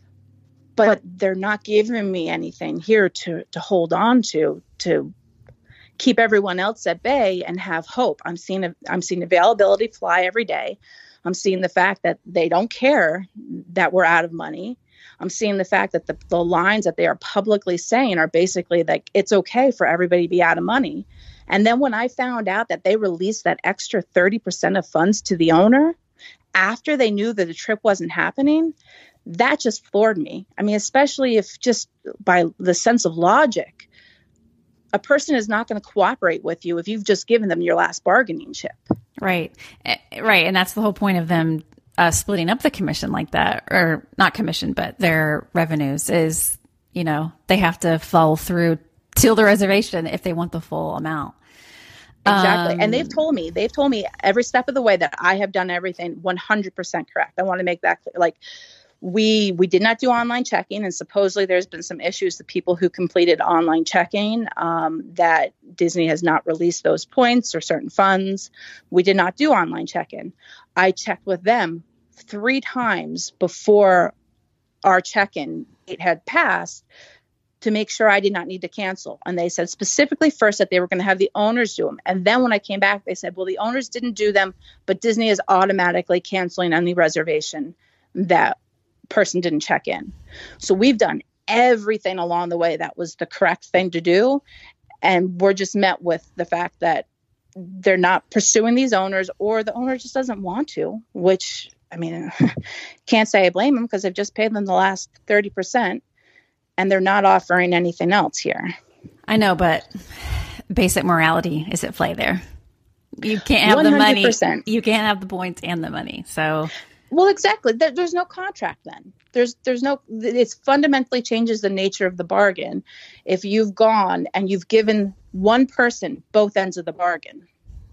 But they're not giving me anything here to to hold on to to keep everyone else at bay and have hope. I'm seeing a, I'm seeing availability fly every day. I'm seeing the fact that they don't care that we're out of money. I'm seeing the fact that the, the lines that they are publicly saying are basically like, it's okay for everybody to be out of money. And then when I found out that they released that extra thirty percent of funds to the owner after they knew that the trip wasn't happening, that just floored me. I mean, especially if just by the sense of logic, a person is not going to cooperate with you if you've just given them your last bargaining chip. Right. Right. And that's the whole point of them uh, splitting up the commission like that, or not commission, but their revenues is, you know, they have to follow through till the reservation if they want the full amount. Exactly. Um, and they've told me, they've told me every step of the way that I have done everything one hundred percent correct. I want to make that clear. Like, we, we did not do online checking, and supposedly there's been some issues. The people who completed online checking, um, that Disney has not released those points or certain funds. We did not do online check-in. I checked with them three times before our check-in date had passed to make sure I did not need to cancel. And they said specifically first that they were going to have the owners do them. And then when I came back, they said, well, the owners didn't do them, but Disney is automatically canceling any reservation that person didn't check in. So we've done everything along the way that was the correct thing to do. And we're just met with the fact that they're not pursuing these owners, or the owner just doesn't want to, which, I mean, can't say I blame them because they've just paid them the last thirty percent. And they're not offering anything else here. I know, but basic morality is at play there. You can't have one hundred percent. the money. You can't have the points and the money. So, well, exactly. There, there's no contract then. There's there's no. It fundamentally changes the nature of the bargain if you've gone and you've given one person both ends of the bargain.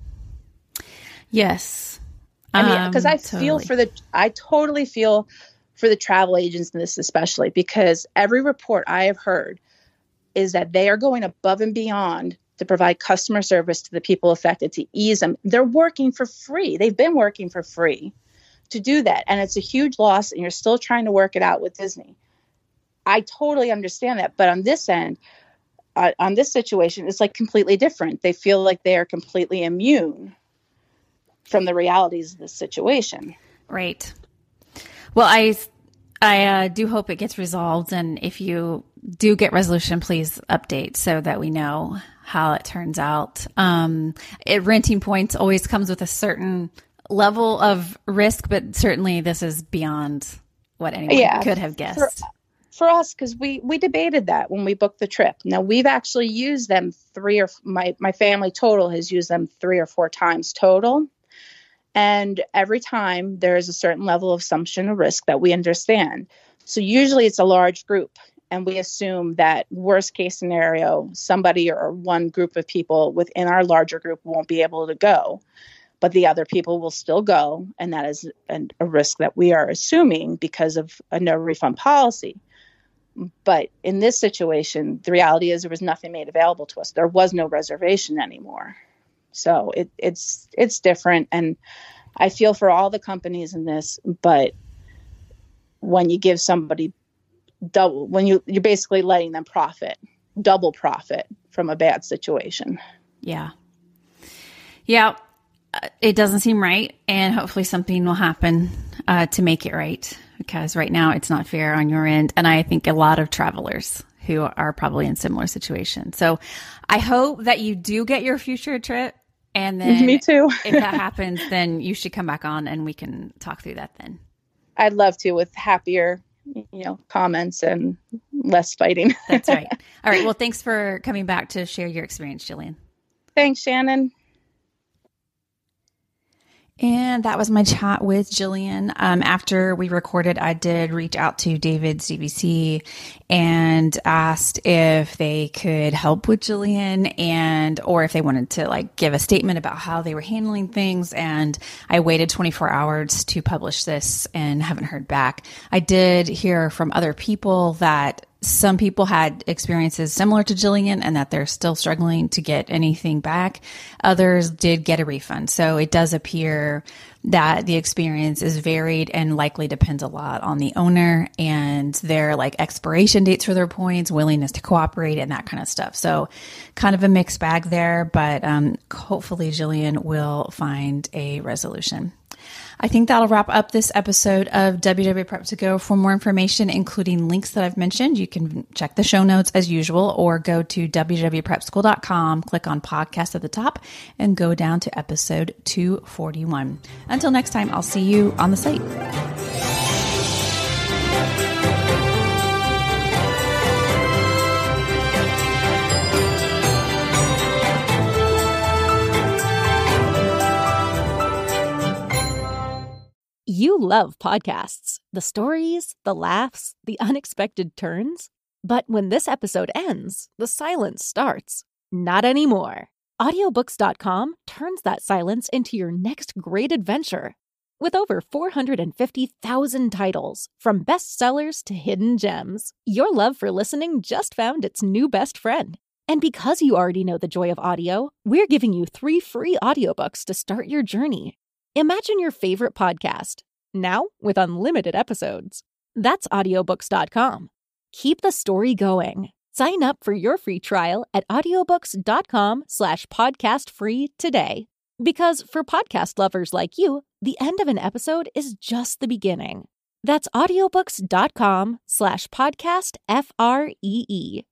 Yes, I mean, because um, I totally. feel for the. I totally feel for the travel agents in this, especially because every report I have heard is that they are going above and beyond to provide customer service to the people affected, to ease them. They're working for free. They've been working for free to do that. And it's a huge loss, and you're still trying to work it out with Disney. I totally understand that. But on this end, uh, on this situation, it's like completely different. They feel like they are completely immune from the realities of the situation. Right. Well, I I uh, do hope it gets resolved, and if you do get resolution, please update so that we know how it turns out. Um, it, renting points always comes with a certain level of risk, but certainly this is beyond what anyone yeah, could have guessed. For, for us, because we we debated that when we booked the trip. Now, we've actually used them three or my my family total has used them three or four times total. And every time there is a certain level of assumption of risk that we understand. So usually it's a large group. and we assume that worst case scenario, somebody or one group of people within our larger group won't be able to go, but the other people will still go. And that is an, a risk that we are assuming because of a no refund policy. But in this situation, the reality is there was nothing made available to us. There was no reservation anymore. So it, it's it's different. And I feel for all the companies in this, but when you give somebody double, when you, you're basically letting them profit, double profit from a bad situation. Yeah. Yeah. It doesn't seem right. And hopefully something will happen uh, to make it right, because right now it's not fair on your end. And I think a lot of travelers who are probably in similar situations. So I hope that you do get your future trip. And then me too. If that happens, then you should come back on and we can talk through that then. I'd love to, with happier, you know, comments and less fighting. That's right. All right. Well, thanks for coming back to share your experience, Jillian. Thanks, Shannon. And that was my chat with Jillian. Um, after we recorded, I did reach out to David's D V C and asked if they could help with Jillian, and or if they wanted to like give a statement about how they were handling things. And I waited twenty-four hours to publish this and haven't heard back. I did hear from other people that some people had experiences similar to Jillian and that they're still struggling to get anything back. Others did get a refund. So it does appear that the experience is varied and likely depends a lot on the owner and their like expiration dates for their points, willingness to cooperate, and that kind of stuff. So kind of a mixed bag there, but um, hopefully Jillian will find a resolution. I think that'll wrap up this episode of W W Prep to Go. For more information, including links that I've mentioned, you can check the show notes as usual, or go to w w prep school dot com, click on podcast at the top, and go down to episode two forty-one. Until next time, I'll see you on the site. You love podcasts, the stories, the laughs, the unexpected turns. But when this episode ends, the silence starts. Not anymore. audiobooks dot com turns that silence into your next great adventure. With over four hundred fifty thousand titles, from bestsellers to hidden gems, your love for listening just found its new best friend. And because you already know the joy of audio, we're giving you three free audiobooks to start your journey. Imagine your favorite podcast, now with unlimited episodes. That's audiobooks dot com. Keep the story going. Sign up for your free trial at audiobooks dot com slash podcast free today. Because for podcast lovers like you, the end of an episode is just the beginning. That's audiobooks dot com slash podcast F R E E.